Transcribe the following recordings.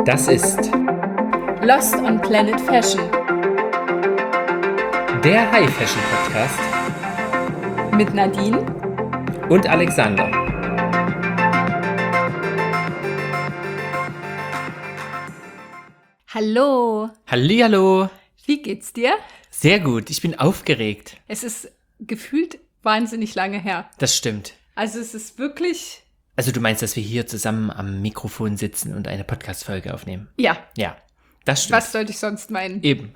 Das ist Lost on Planet Fashion der High Fashion Podcast mit Nadine und Alexander. Hallo, Hallihallo. wie geht's dir? Sehr gut, ich bin aufgeregt. Es ist gefühlt wahnsinnig lange her. Das stimmt. Also es ist wirklich... Also du meinst, dass wir hier zusammen am Mikrofon sitzen und eine Podcast-Folge aufnehmen? Ja, Ja, das stimmt. was sollte ich sonst meinen? Eben.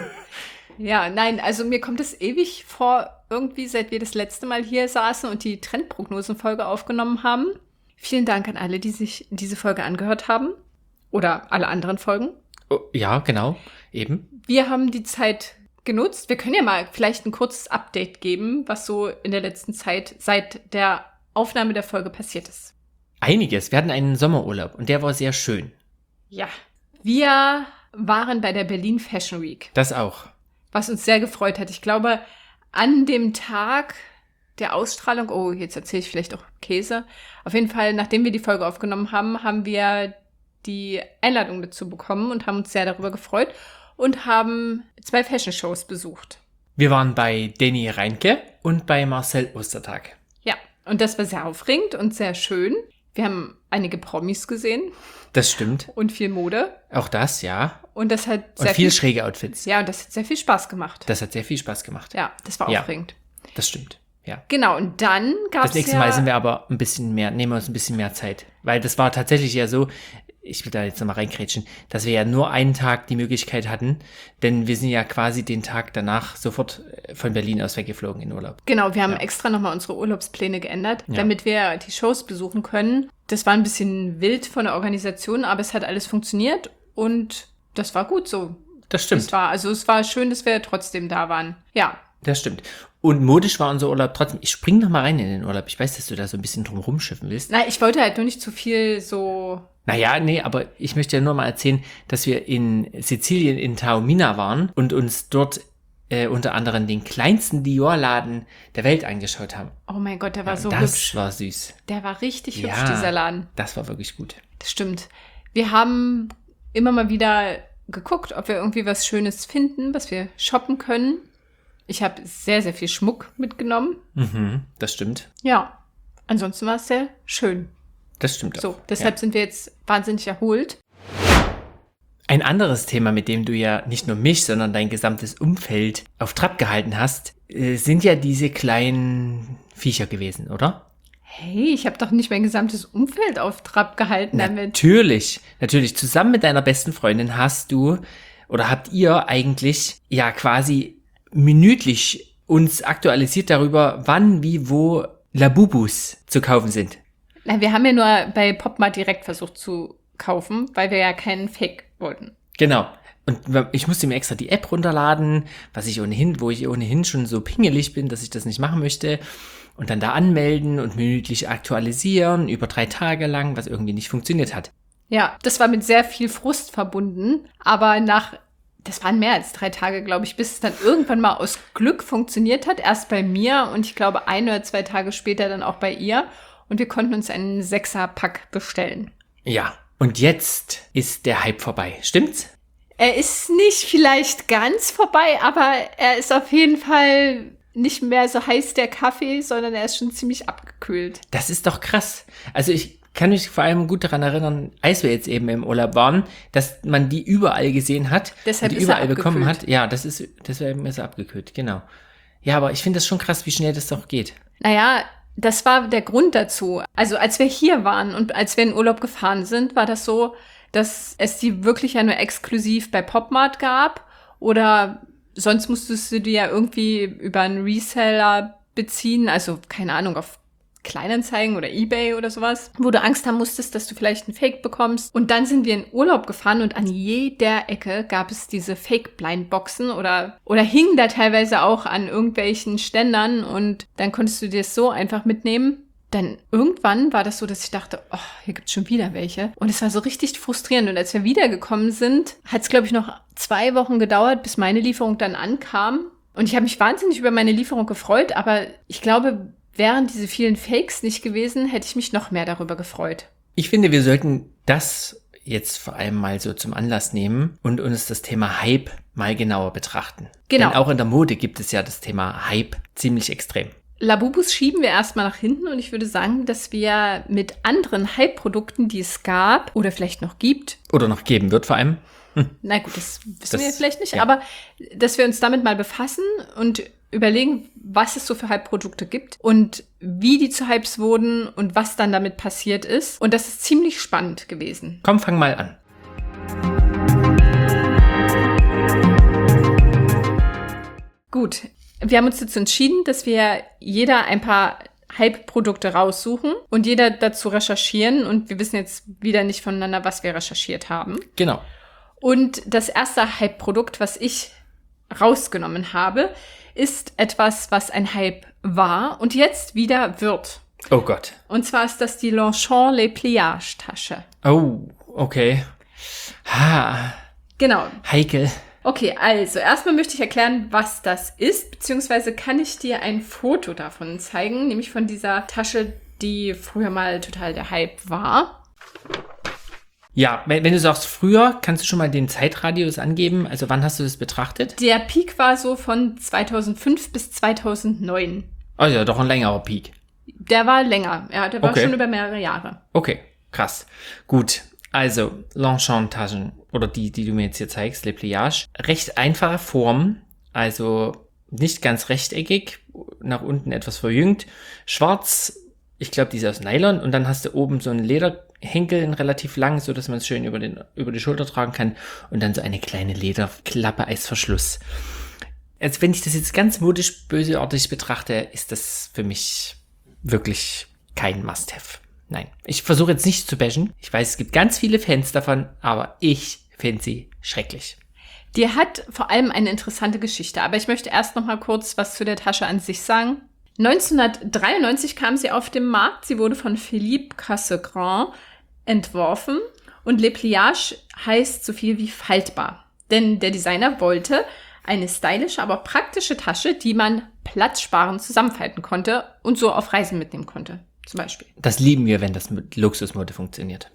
Ja, nein, also mir kommt es ewig vor, irgendwie seit wir das letzte Mal hier saßen und die Trendprognosen-Folge aufgenommen haben. Vielen Dank an alle, die sich diese Folge angehört haben. Oder alle anderen Folgen. Oh, ja, genau, eben. Wir haben die Zeit genutzt. Wir können ja mal vielleicht ein kurzes Update geben, was so in der letzten Zeit seit der Aufnahme der Folge passiert ist. Einiges. Wir hatten einen Sommerurlaub und der war sehr schön. Ja, wir waren bei der Berlin Fashion Week, Das auch. was uns sehr gefreut hat. Ich glaube, an dem Tag der Ausstrahlung, oh, jetzt erzähle ich vielleicht auch Käse. Auf jeden Fall, nachdem wir die Folge aufgenommen haben, haben wir die Einladung dazu bekommen und haben uns sehr darüber gefreut und haben 2 Fashion-Shows besucht. Wir waren bei Danny Reinke und bei Marcel Ostertag. Ja, und das war sehr aufregend und sehr schön. Wir haben einige Promis gesehen Das stimmt. und viel Mode. Auch das, ja. Und das hat Und sehr viel schräge Outfits. ja, und das hat sehr viel Spaß gemacht. Das hat sehr viel Spaß gemacht. Ja, das war Ja. aufregend. Das stimmt, ja. Genau, und dann gab es Das nächste Mal sind wir aber ein bisschen mehr, nehmen wir uns ein bisschen mehr Zeit. Weil das war tatsächlich ja so, ich will da jetzt nochmal reinkrätschen, dass wir ja nur einen Tag die Möglichkeit hatten, denn wir sind ja quasi den Tag danach sofort von Berlin aus weggeflogen in Urlaub. Genau, wir haben Ja. extra nochmal unsere Urlaubspläne geändert, Ja. damit wir die Shows besuchen können. Das war ein bisschen wild von der Organisation, aber es hat alles funktioniert und das war gut so. Das stimmt, Es war schön, dass wir trotzdem da waren. Ja, das stimmt. Und modisch war unser Urlaub trotzdem. Ich spring noch mal rein in den Urlaub. Ich weiß, dass du da so ein bisschen drum rumschiffen willst. na, ich wollte halt nur nicht zu viel so... Naja, nee, aber ich möchte ja nur mal erzählen, dass wir in Sizilien in Taormina waren und uns dort unter anderem den kleinsten Dior-Laden der Welt angeschaut haben. Oh mein Gott, der war so das hübsch. war süß. Der war richtig hübsch, Ja. dieser Laden. Das war wirklich gut. Das stimmt. Wir haben immer mal wieder geguckt, ob wir irgendwie was Schönes finden, was wir shoppen können. Ich habe sehr, sehr viel Schmuck mitgenommen. Mhm, das stimmt. Ja, ansonsten war es sehr schön. Das stimmt auch. So, deshalb sind wir jetzt wahnsinnig erholt. Ein anderes Thema, mit dem du ja nicht nur mich, sondern dein gesamtes Umfeld auf Trab gehalten hast, sind ja diese kleinen Viecher gewesen, oder? Hey, ich habe doch nicht mein gesamtes Umfeld auf Trab gehalten damit. Natürlich. Zusammen mit deiner besten Freundin hast du oder habt ihr eigentlich ja quasi minütlich uns aktualisiert darüber, wann, wie, wo Labubus zu kaufen sind. Na, wir haben ja nur bei Popmart direkt versucht zu kaufen, weil wir ja keinen Fake wollten. Genau. Und ich musste mir extra die App runterladen, wo ich ohnehin schon so pingelig bin, dass ich das nicht machen möchte. Und dann da anmelden und minütlich aktualisieren über 3 Tage lang, was irgendwie nicht funktioniert hat. Ja, das war mit sehr viel Frust verbunden, aber das waren mehr als 3 Tage, glaube ich, bis es dann irgendwann mal aus Glück funktioniert hat. Erst bei mir und ich glaube 1 oder 2 Tage später dann auch bei ihr. Und wir konnten uns einen 6er-Pack bestellen. Ja. Und jetzt ist der Hype vorbei. Stimmt's? Er ist nicht vielleicht ganz vorbei, aber er ist auf jeden Fall nicht mehr so heiß, der Kaffee, sondern er ist schon ziemlich abgekühlt. Das ist doch krass. Also ich kann mich vor allem gut daran erinnern, als wir jetzt eben im Urlaub waren, dass man die überall gesehen hat. Deshalb und die ist er überall bekommen abgekühlt. hat. Ja, deswegen ist er abgekühlt, genau. Ja, aber ich finde das schon krass, wie schnell das doch geht. Naja, das war der Grund dazu. Also als wir hier waren und als wir in Urlaub gefahren sind, war das so, dass es die wirklich ja nur exklusiv bei Popmart gab oder sonst musstest du die ja irgendwie über einen Reseller beziehen, also keine Ahnung, auf Kleinanzeigen oder eBay oder sowas, wo du Angst haben musstest, dass du vielleicht einen Fake bekommst. Und dann sind wir in Urlaub gefahren und an jeder Ecke gab es diese Fake-Blindboxen oder hingen da teilweise auch an irgendwelchen Ständern und dann konntest du dir das so einfach mitnehmen. Dann irgendwann war das so, dass ich dachte, oh, hier gibt's schon wieder welche. Und es war so richtig frustrierend. Und als wir wiedergekommen sind, hat es, glaube ich, noch 2 Wochen gedauert, bis meine Lieferung dann ankam. Und ich habe mich wahnsinnig über meine Lieferung gefreut, aber ich glaube, wären diese vielen Fakes nicht gewesen, hätte ich mich noch mehr darüber gefreut. Ich finde, wir sollten das jetzt vor allem mal so zum Anlass nehmen und uns das Thema Hype mal genauer betrachten. Genau. Denn auch in der Mode gibt es ja das Thema Hype ziemlich extrem. Labubus schieben wir erstmal nach hinten und ich würde sagen, dass wir mit anderen Hype-Produkten, die es gab oder vielleicht noch gibt. Oder noch geben wird vor allem. Na gut, das wissen wir vielleicht nicht, ja. aber dass wir uns damit mal befassen und überlegen, was es so für Hype-Produkte gibt und wie die zu Hypes wurden und was dann damit passiert ist. Und das ist ziemlich spannend gewesen. Komm, fang mal an. Gut, wir haben uns dazu entschieden, dass wir jeder ein paar Hype-Produkte raussuchen und jeder dazu recherchieren. Und wir wissen jetzt wieder nicht voneinander, was wir recherchiert haben. Genau. Und das erste Hype-Produkt, was ich rausgenommen habe, ist etwas, was ein Hype war und jetzt wieder wird. Oh Gott. Und zwar ist das die Longchamp Les Pliages Tasche. Oh, okay. Ha, Genau. heikel. Okay, also erstmal möchte ich erklären, was das ist, beziehungsweise kann ich dir ein Foto davon zeigen, nämlich von dieser Tasche, die früher mal total der Hype war. Ja, wenn du sagst früher, kannst du schon mal den Zeitradius angeben? Also wann hast du das betrachtet? Der Peak war so von 2005 bis 2009. Oh ja, doch ein längerer Peak. Der war länger, ja, der war Okay. schon über mehrere Jahre. Okay, krass. Gut, also Longchamp-Taschen oder die du mir jetzt hier zeigst, Les Pliages. Recht einfache Form, also nicht ganz rechteckig, nach unten etwas verjüngt. Schwarz, ich glaube, die ist aus Nylon und dann hast du oben so einen Lederhenkel, relativ lang, so dass man es schön über die Schulter tragen kann und dann so eine kleine Lederklappe als Verschluss. Also wenn ich das jetzt ganz modisch bösartig betrachte, ist das für mich wirklich kein Must-Have. Nein, ich versuche jetzt nicht zu bashen. Ich weiß, es gibt ganz viele Fans davon, aber ich finde sie schrecklich. Die hat vor allem eine interessante Geschichte, aber ich möchte erst noch mal kurz was zu der Tasche an sich sagen. 1993 kam sie auf den Markt. Sie wurde von Philippe Cassegrain entworfen und Les Pliages heißt so viel wie faltbar. Denn der Designer wollte eine stylische, aber praktische Tasche, die man platzsparend zusammenfalten konnte und so auf Reisen mitnehmen konnte, zum Beispiel. Das lieben wir, wenn das mit Luxusmode funktioniert.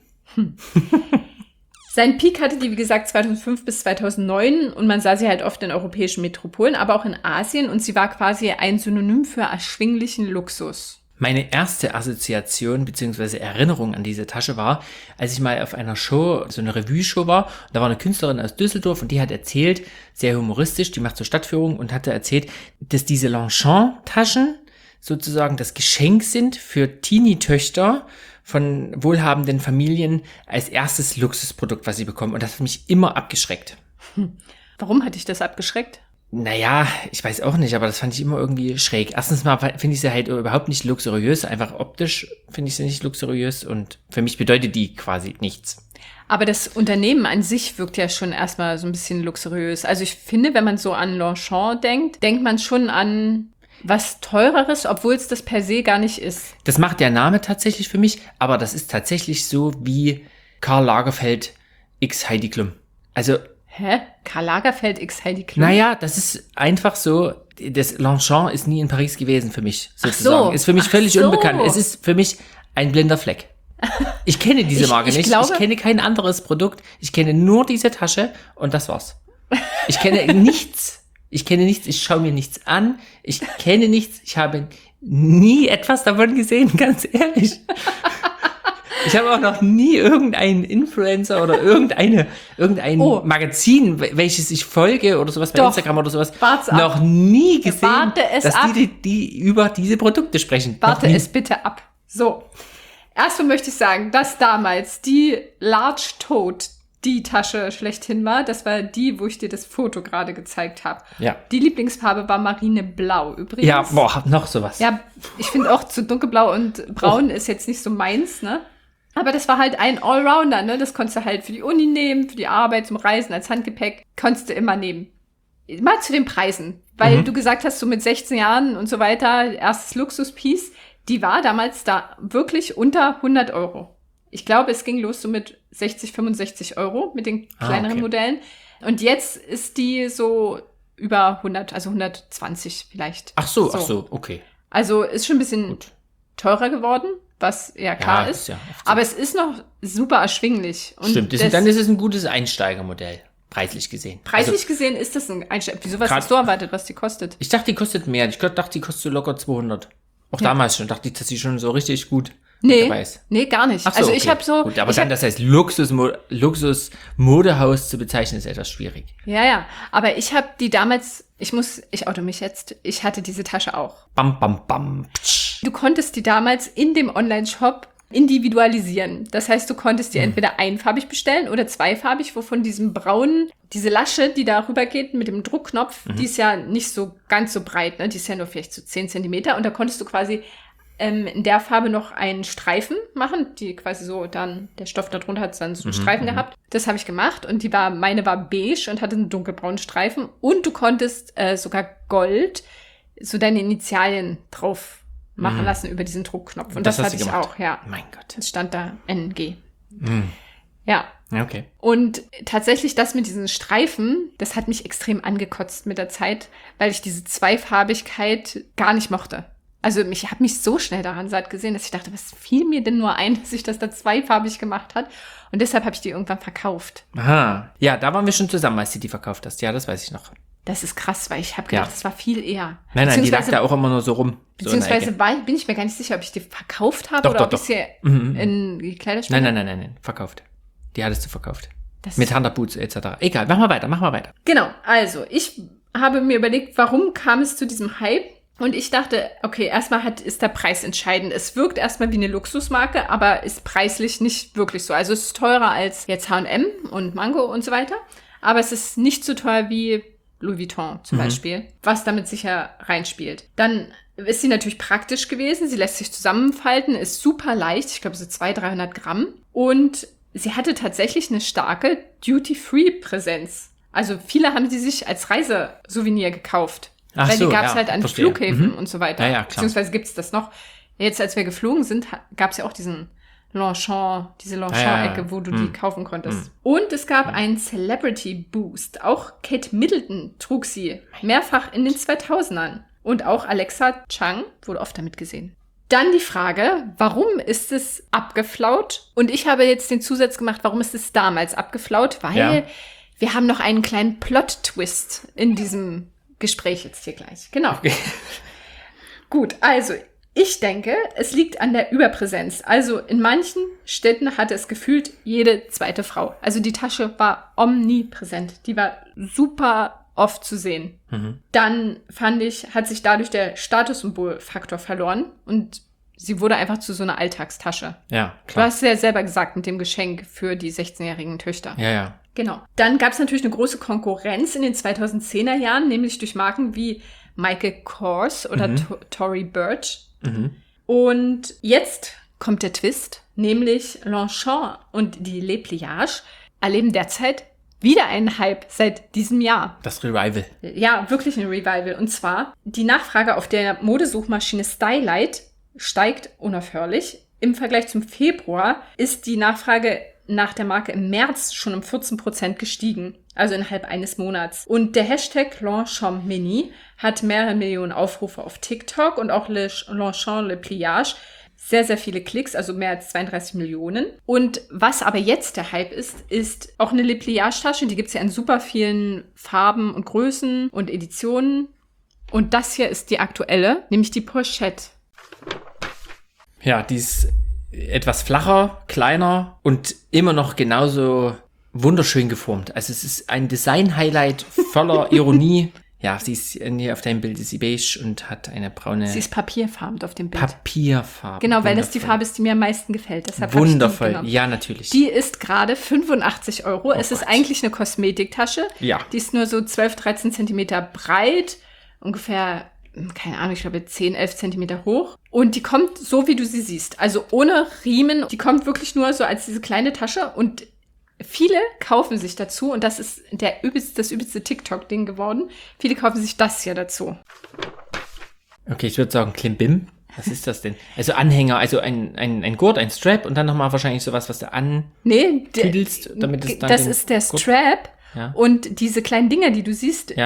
Sein Peak hatte die, wie gesagt, 2005 bis 2009 und man sah sie halt oft in europäischen Metropolen, aber auch in Asien und sie war quasi ein Synonym für erschwinglichen Luxus. Meine erste Assoziation bzw. Erinnerung an diese Tasche war, als ich mal auf einer Show, so eine Revue-Show war, da war eine Künstlerin aus Düsseldorf und die hat erzählt, sehr humoristisch, die macht so Stadtführungen und hatte erzählt, dass diese Longchamp-Taschen sozusagen das Geschenk sind für Teenie-Töchter von wohlhabenden Familien als erstes Luxusprodukt, was sie bekommen. Und das hat mich immer abgeschreckt. Warum hat dich das abgeschreckt? Naja, ich weiß auch nicht, aber das fand ich immer irgendwie schräg. Erstens mal finde ich sie halt überhaupt nicht luxuriös. Einfach optisch finde ich sie nicht luxuriös. Und für mich bedeutet die quasi nichts. Aber das Unternehmen an sich wirkt ja schon erstmal so ein bisschen luxuriös. Also ich finde, wenn man so an Longchamp denkt, denkt man schon an was Teureres, obwohl es das per se gar nicht ist. Das macht der Name tatsächlich für mich, aber das ist tatsächlich so wie Karl Lagerfeld x Heidi Klum. Also, Hä? Karl Lagerfeld x Heidi Klum? naja, das ist einfach so, das Longchamp ist nie in Paris gewesen für mich, sozusagen. so. Ist für mich Ach völlig so. unbekannt. Es ist für mich ein blinder Fleck. Ich kenne diese Marke Ich nicht. glaube- Ich kenne kein anderes Produkt. Ich kenne nur diese Tasche und das war's. Ich kenne nichts. Ich kenne nichts. Ich schaue mir nichts an. Ich kenne nichts. Ich habe nie etwas davon gesehen, ganz ehrlich. Ich habe auch noch nie irgendeinen Influencer oder irgendein Magazin, welches ich folge oder sowas bei Doch. Instagram oder sowas, Wart's ab. noch nie gesehen, Warte es dass ab. die über diese Produkte sprechen. Warte Noch nie. es bitte ab. So. Erstmal möchte ich sagen, dass damals die Large Tote die Tasche schlechthin war. Das war die, wo ich dir das Foto gerade gezeigt habe. Ja. Die Lieblingsfarbe war Marineblau übrigens. Ja, boah, noch sowas. Ja, ich finde auch zu dunkelblau und braun ist jetzt nicht so meins, ne? Aber das war halt ein Allrounder, ne? Das konntest du halt für die Uni nehmen, für die Arbeit, zum Reisen, als Handgepäck. Konntest du immer nehmen. Mal zu den Preisen. Weil du gesagt hast, so mit 16 Jahren und so weiter, erstes Luxuspiece, die war damals da wirklich unter 100 Euro. Ich glaube, es ging los so mit 60, 65 Euro mit den kleineren okay. Modellen. Und jetzt ist die so über 100, also 120 vielleicht. Ach so, okay. Also ist schon ein bisschen teurer geworden, was ja klar ist. Ja, aber es ist noch super erschwinglich. Und stimmt, dann ist es ein gutes Einsteigermodell, preislich gesehen. Preislich gesehen ist das ein Einsteiger. Wieso, was hast du erwartet, was die kostet? Ich dachte, die kostet mehr. Ich dachte, die kostet so locker 200. Auch damals schon. Dachte ich, dass sie schon so richtig gut dabei ist. Nee, gar nicht. Ach so, also okay. ich habe so... Gut, aber dann das heißt Luxus-Modehaus zu bezeichnen, ist etwas schwierig. Ja, aber ich habe die damals... Ich oute mich jetzt. Ich hatte diese Tasche auch. Bam, bam, bam. Psch. Du konntest die damals in dem Online-Shop individualisieren. Das heißt, du konntest die entweder einfarbig bestellen oder zweifarbig, wovon diesem braunen, diese Lasche, die da rübergeht mit dem Druckknopf, die ist ja nicht so ganz so breit, ne? Die ist ja nur vielleicht so 10 Zentimeter und da konntest du quasi in der Farbe noch einen Streifen machen, die quasi so dann, der Stoff da drunter hat dann so einen Streifen gehabt. Das habe ich gemacht und meine war beige und hatte einen dunkelbraunen Streifen und du konntest sogar Gold, so deine Initialien drauf machen lassen über diesen Druckknopf. Und das hatte ich auch, ja. Mein Gott. Es stand da NG. Ja. Okay. Und tatsächlich das mit diesen Streifen, das hat mich extrem angekotzt mit der Zeit, weil ich diese Zweifarbigkeit gar nicht mochte. Also ich habe mich so schnell daran satt gesehen, dass ich dachte, was fiel mir denn nur ein, dass sich das da zweifarbig gemacht hat? Und deshalb habe ich die irgendwann verkauft. Aha. Ja, da waren wir schon zusammen, als du die verkauft hast. Ja, das weiß ich noch. Das ist krass, weil ich habe gedacht, das war viel eher. Nein, die lag da auch immer nur so rum. Beziehungsweise bin ich mir gar nicht sicher, ob ich die verkauft habe ob ich sie in die Kleiderspende. Nein, verkauft. Die hattest du verkauft. Mit Thunderboots etc. Egal, mach mal weiter. Genau, also ich habe mir überlegt, warum kam es zu diesem Hype? Und ich dachte, okay, erstmal ist der Preis entscheidend. Es wirkt erstmal wie eine Luxusmarke, aber ist preislich nicht wirklich so. Also es ist teurer als jetzt H&M und Mango und so weiter. Aber es ist nicht so teuer wie Louis Vuitton zum Beispiel, was damit sicher reinspielt. Dann ist sie natürlich praktisch gewesen. Sie lässt sich zusammenfalten, ist super leicht. Ich glaube, so 200-300 Gramm. Und sie hatte tatsächlich eine starke Duty-Free-Präsenz. Also viele haben sie sich als Reisesouvenir gekauft. Ach weil so, die gab es halt an Flughäfen und so weiter. Ja, klar. Beziehungsweise gibt es das noch. Jetzt, als wir geflogen sind, gab es ja auch diese Longchamp-Ecke, wo du die kaufen konntest. Und es gab einen Celebrity-Boost. Auch Kate Middleton trug sie mehrfach in den 2000ern. Und auch Alexa Chung wurde oft damit gesehen. Dann die Frage, warum ist es abgeflaut? Und ich habe jetzt den Zusatz gemacht, warum ist es damals abgeflaut? Weil wir haben noch einen kleinen Plot-Twist in diesem Gespräch jetzt hier gleich. Genau. Okay. Gut, also ich denke, es liegt an der Überpräsenz. Also in manchen Städten hatte es gefühlt jede zweite Frau. Also die Tasche war omnipräsent. Die war super oft zu sehen. Dann fand ich, hat sich dadurch der Statussymbolfaktor verloren und sie wurde einfach zu so einer Alltagstasche. Ja, klar. Du hast ja selber gesagt mit dem Geschenk für die 16-jährigen Töchter. Ja. Genau. Dann gab es natürlich eine große Konkurrenz in den 2010er Jahren, nämlich durch Marken wie Michael Kors oder Tory Burch. Und jetzt kommt der Twist, nämlich Longchamp und die Le Pliage erleben derzeit wieder einen Hype seit diesem Jahr. Das Revival. Ja, wirklich ein Revival. Und zwar, die Nachfrage auf der Modesuchmaschine Stylite steigt unaufhörlich. Im Vergleich zum Februar ist die Nachfrage nach der Marke im März schon um 14% gestiegen, also innerhalb eines Monats. Und der Hashtag Longchamp Mini hat mehrere Millionen Aufrufe auf TikTok und auch Longchamp Le Pliage. Sehr, sehr viele Klicks, also mehr als 32 Millionen. Und was aber jetzt der Hype ist auch eine Le Pliage-Tasche. Die gibt es ja in super vielen Farben und Größen und Editionen. Und das hier ist die aktuelle, nämlich die Pochette. Ja, die ist etwas flacher, kleiner und immer noch genauso wunderschön geformt. Also es ist ein Design-Highlight voller Ironie. Ja, sie ist hier auf deinem Bild ist sie beige und hat eine braune... Sie ist papierfarben auf dem Bild. Papierfarben. Genau, weil das die Farbe ist, die mir am meisten gefällt. Deshalb wundervoll, ja, natürlich. Die ist gerade 85 €. Oh es ist eigentlich eine Kosmetiktasche. Ja. Die ist nur so 12-13 Zentimeter breit, ungefähr, keine Ahnung, ich glaube 10-11 Zentimeter hoch. Und die kommt so, wie du sie siehst. Also ohne Riemen. Die kommt wirklich nur so als diese kleine Tasche und viele kaufen sich dazu, und das ist das übelste TikTok-Ding geworden, viele kaufen sich das hier dazu. Okay, ich würde sagen Klimbim. Was ist das denn? Also Anhänger, also ein Gurt, ein Strap und dann nochmal wahrscheinlich sowas, was du tüdelst, damit es dann das ist der Strap. Ja. Und diese kleinen Dinger, die du siehst, ja.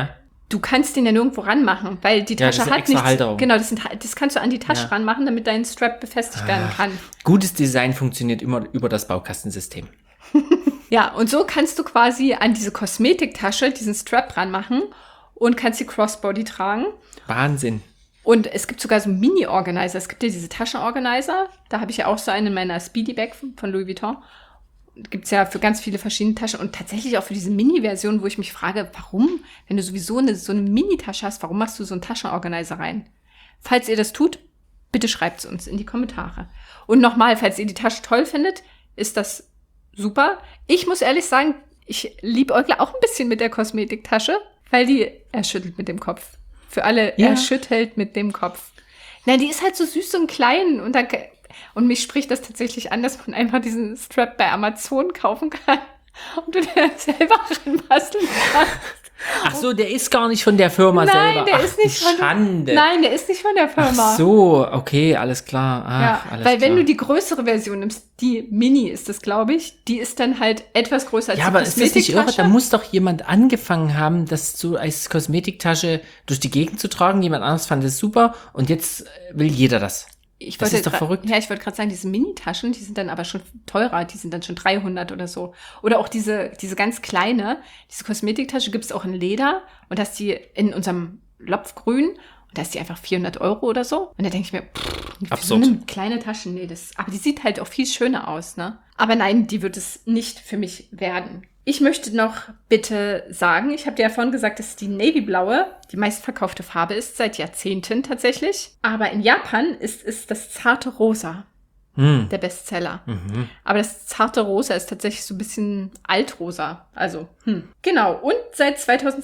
du kannst den ja nirgendwo ranmachen, weil die Ja, das Tasche ist hat extra nichts. Halterung. Genau, das kannst du an die Tasche ranmachen, damit dein Strap befestigt werden kann. Gutes Design funktioniert immer über das Baukastensystem. Ja, und so kannst du quasi an diese Kosmetiktasche diesen Strap ranmachen und kannst die Crossbody tragen. Wahnsinn. Und es gibt sogar so Mini-Organizer. Es gibt ja diese Taschenorganizer. Da habe ich ja auch so einen in meiner Speedy Bag von Louis Vuitton. Gibt es ja für ganz viele verschiedene Taschen und tatsächlich auch für diese Mini-Version, wo ich mich frage, warum, wenn du sowieso so eine Mini-Tasche hast, warum machst du so einen Taschenorganizer rein? Falls ihr das tut, bitte schreibt es uns in die Kommentare. Und nochmal, falls ihr die Tasche toll findet, ist das super. Ich muss ehrlich sagen, ich liebäugle auch ein bisschen mit der Kosmetiktasche, weil er schüttelt mit dem Kopf. Für alle, er schüttelt mit dem Kopf. Na, die ist halt so süß und klein und mich spricht das tatsächlich an, dass man einfach diesen Strap bei Amazon kaufen kann und du den selber ranbasteln kannst. Ach so, der ist gar nicht von der Firma selber. Der ist nicht Schande. Nein, der ist nicht von der Firma. Ach so, okay, alles klar. Alles weil wenn klar. du die größere Version nimmst, die Mini ist das, glaube ich, die ist dann halt etwas größer als die aber ist das nicht irre? Kosmetiktasche. Da muss doch jemand angefangen haben, das so als Kosmetiktasche durch die Gegend zu tragen. Jemand anderes fand es super und jetzt will jeder das. Das ist doch verrückt. Ja, ich wollte gerade sagen, diese Mini-Taschen, die sind dann aber schon teurer, die sind dann schon 300 oder so. Oder auch diese ganz kleine, diese Kosmetiktasche gibt es auch in Leder und da ist die in unserem Lopfgrün und da ist die einfach 400 € oder so. Und da denke ich mir, absurd. So eine kleine Tasche, nee, aber die sieht halt auch viel schöner aus, ne? Aber nein, die wird es nicht für mich werden. Ich möchte noch bitte sagen, ich habe dir ja vorhin gesagt, dass die Navy-blaue die meistverkaufte Farbe ist, seit Jahrzehnten tatsächlich. Aber in Japan ist es das zarte Rosa, der Bestseller. Aber das zarte Rosa ist tatsächlich so ein bisschen altrosa. Also, Genau, und seit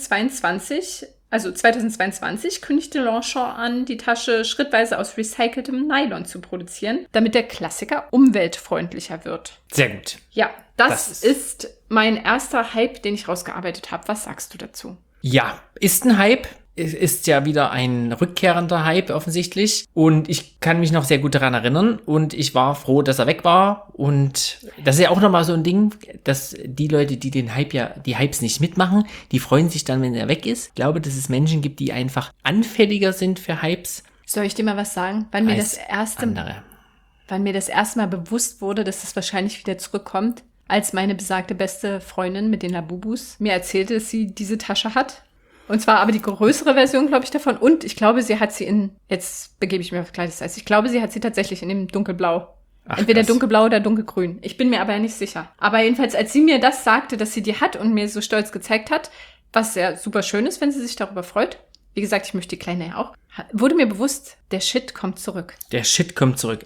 2022 kündigte Longchamp an, die Tasche schrittweise aus recyceltem Nylon zu produzieren, damit der Klassiker umweltfreundlicher wird. Sehr gut. Ja, das ist mein erster Hype, den ich rausgearbeitet habe. Was sagst du dazu? Ja, ist ein Hype. Es ist ja wieder ein rückkehrender Hype offensichtlich. Und ich kann mich noch sehr gut daran erinnern. Und ich war froh, dass er weg war. Und das ist ja auch nochmal so ein Ding, dass die Leute, die die Hypes nicht mitmachen, die freuen sich dann, wenn er weg ist. Ich glaube, dass es Menschen gibt, die einfach anfälliger sind für Hypes. Soll ich dir mal was sagen? Wann mir das erste Mal bewusst wurde, dass das wahrscheinlich wieder zurückkommt, als meine besagte beste Freundin mit den Labubus mir erzählte, dass sie diese Tasche hat. Und zwar aber die größere Version, glaube ich, davon. Und ich glaube, sie hat sie jetzt begebe ich mir auf gleiches Eis. Ich glaube, sie hat sie tatsächlich in dem dunkelblau. Entweder krass. dunkelblau oder dunkelgrün. Ich bin mir aber nicht sicher. Aber jedenfalls, als sie mir das sagte, dass sie die hat und mir so stolz gezeigt hat, was ja super schön ist, wenn sie sich darüber freut. Wie gesagt, ich möchte die Kleine ja auch. Wurde mir bewusst, der Shit kommt zurück. Der Shit kommt zurück.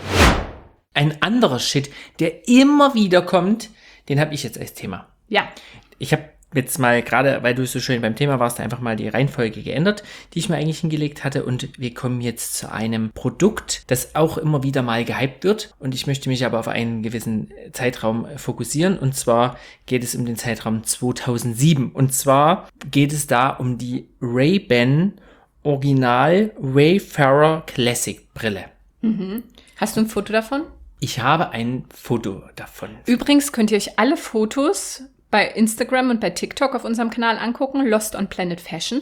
Ein anderer Shit, der immer wieder kommt, den habe ich jetzt als Thema. Ja. Ich habe jetzt mal, gerade weil du so schön beim Thema warst, einfach mal die Reihenfolge geändert, die ich mir eigentlich hingelegt hatte. Und wir kommen jetzt zu einem Produkt, das auch immer wieder mal gehypt wird. Und ich möchte mich aber auf einen gewissen Zeitraum fokussieren. Und zwar geht es um den Zeitraum 2007. Und zwar geht es da um die Ray-Ban Original Wayfarer Classic Brille. Hast du ein Foto davon? Ich habe ein Foto davon. Übrigens könnt ihr euch alle Fotos bei Instagram und bei TikTok auf unserem Kanal angucken. Lost on Planet Fashion.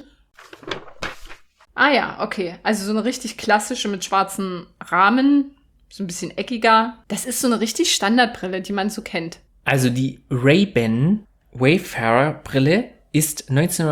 Ah ja, okay. Also so eine richtig klassische mit schwarzen Rahmen. So ein bisschen eckiger. Das ist so eine richtig Standardbrille, die man so kennt. Also die Ray-Ban Wayfarer Brille ist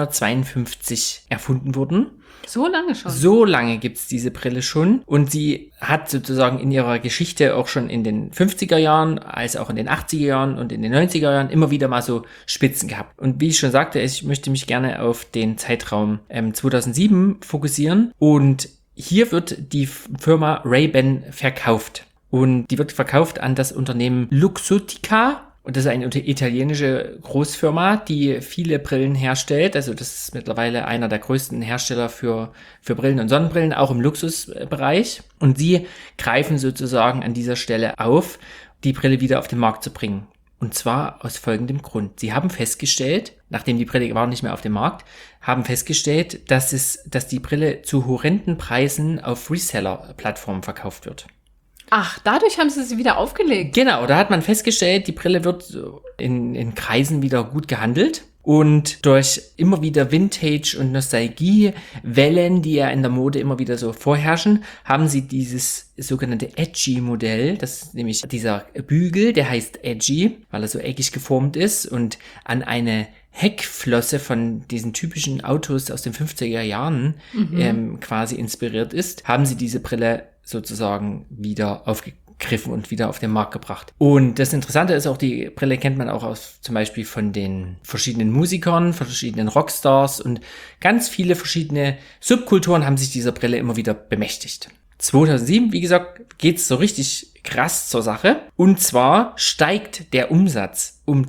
1952 erfunden worden. So lange schon. So lange gibt's diese Brille schon und sie hat sozusagen in ihrer Geschichte auch schon in den 50er Jahren, als auch in den 80er Jahren und in den 90er Jahren immer wieder mal so Spitzen gehabt. Und wie ich schon sagte, ich möchte mich gerne auf den Zeitraum 2007 fokussieren und hier wird die Firma Ray-Ban verkauft. Und die wird verkauft an das Unternehmen Luxottica. Und das ist eine italienische Großfirma, die viele Brillen herstellt. Also das ist mittlerweile einer der größten Hersteller für Brillen und Sonnenbrillen, auch im Luxusbereich. Und sie greifen sozusagen an dieser Stelle auf, die Brille wieder auf den Markt zu bringen. Und zwar aus folgendem Grund. Sie haben festgestellt, nachdem die Brille war nicht mehr auf dem Markt, haben festgestellt, dass die Brille zu horrenden Preisen auf Reseller-Plattformen verkauft wird. Ach, dadurch haben sie wieder aufgelegt. Genau, da hat man festgestellt, die Brille wird in Kreisen wieder gut gehandelt. Und durch immer wieder Vintage- und Nostalgie-Wellen, die ja in der Mode immer wieder so vorherrschen, haben sie dieses sogenannte Edgy-Modell. Das ist nämlich dieser Bügel, der heißt Edgy, weil er so eckig geformt ist und an eine Heckflosse von diesen typischen Autos aus den 50er Jahren quasi inspiriert ist, haben sie diese Brille sozusagen wieder aufgegriffen und wieder auf den Markt gebracht. Und das Interessante ist auch, die Brille kennt man auch aus zum Beispiel von den verschiedenen Musikern, von verschiedenen Rockstars und ganz viele verschiedene Subkulturen haben sich dieser Brille immer wieder bemächtigt. 2007, wie gesagt, geht's so richtig krass zur Sache. Und zwar steigt der Umsatz um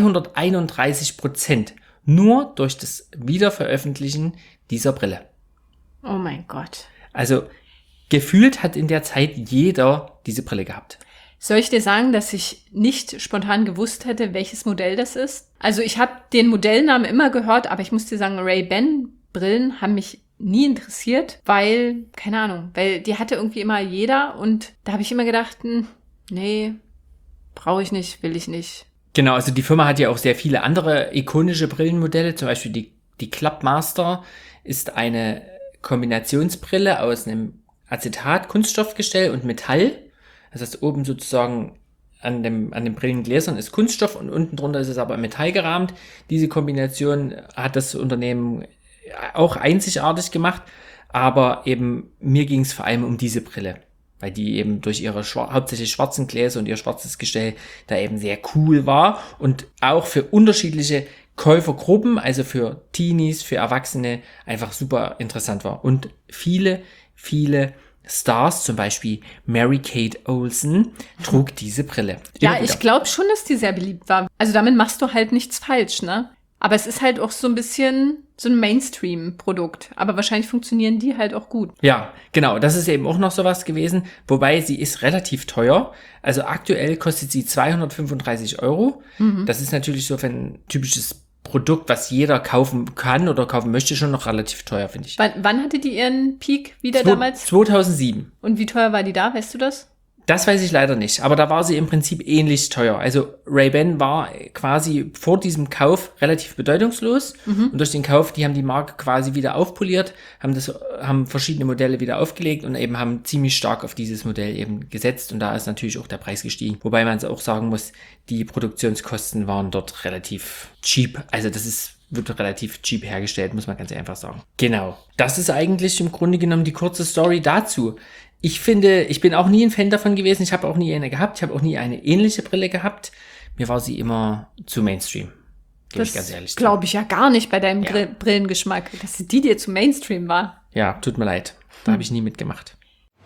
231% nur durch das Wiederveröffentlichen dieser Brille. Oh mein Gott. Also gefühlt hat in der Zeit jeder diese Brille gehabt. Soll ich dir sagen, dass ich nicht spontan gewusst hätte, welches Modell das ist? Also ich habe den Modellnamen immer gehört, aber ich muss dir sagen, Ray-Ban-Brillen haben mich nie interessiert, weil, keine Ahnung, weil die hatte irgendwie immer jeder und da habe ich immer gedacht, nee, brauche ich nicht, will ich nicht. Genau, also die Firma hat ja auch sehr viele andere ikonische Brillenmodelle, zum Beispiel die Clubmaster ist eine Kombinationsbrille aus einem Acetat-Kunststoffgestell und Metall. Das heißt, oben sozusagen an den Brillengläsern ist Kunststoff und unten drunter ist es aber Metall gerahmt. Diese Kombination hat das Unternehmen auch einzigartig gemacht, aber eben mir ging es vor allem um diese Brille, weil die eben durch ihre hauptsächlich schwarzen Gläser und ihr schwarzes Gestell da eben sehr cool war und auch für unterschiedliche Käufergruppen, also für Teenies, für Erwachsene, einfach super interessant war. Und viele Stars, zum Beispiel Mary-Kate Olsen, trug diese Brille. Ja, ich glaube schon, dass die sehr beliebt war. Also damit machst du halt nichts falsch, ne? Aber es ist halt auch so ein bisschen so ein Mainstream-Produkt. Aber wahrscheinlich funktionieren die halt auch gut. Ja, genau. Das ist eben auch noch sowas gewesen. Wobei sie ist relativ teuer. Also aktuell kostet sie 235 €. Das ist natürlich so für ein typisches Produkt, was jeder kaufen kann oder kaufen möchte, schon noch relativ teuer, finde ich. Wann hatte die ihren Peak wieder damals? 2007. Und wie teuer war die da? Weißt du das? Das weiß ich leider nicht, aber da war sie im Prinzip ähnlich teuer. Also Ray-Ban war quasi vor diesem Kauf relativ bedeutungslos und durch den Kauf, die haben die Marke quasi wieder aufpoliert, haben verschiedene Modelle wieder aufgelegt und eben haben ziemlich stark auf dieses Modell eben gesetzt und da ist natürlich auch der Preis gestiegen. Wobei man es auch sagen muss, die Produktionskosten waren dort relativ cheap. Also wird relativ cheap hergestellt, muss man ganz einfach sagen. Genau. Das ist eigentlich im Grunde genommen die kurze Story dazu. Ich finde, ich bin auch nie ein Fan davon gewesen. Ich habe auch nie eine gehabt. Ich habe auch nie eine ähnliche Brille gehabt. Mir war sie immer zu Mainstream. Das glaube ich ja gar nicht bei deinem Brillengeschmack, dass die dir zu Mainstream war. Ja, tut mir leid. Da habe ich nie mitgemacht.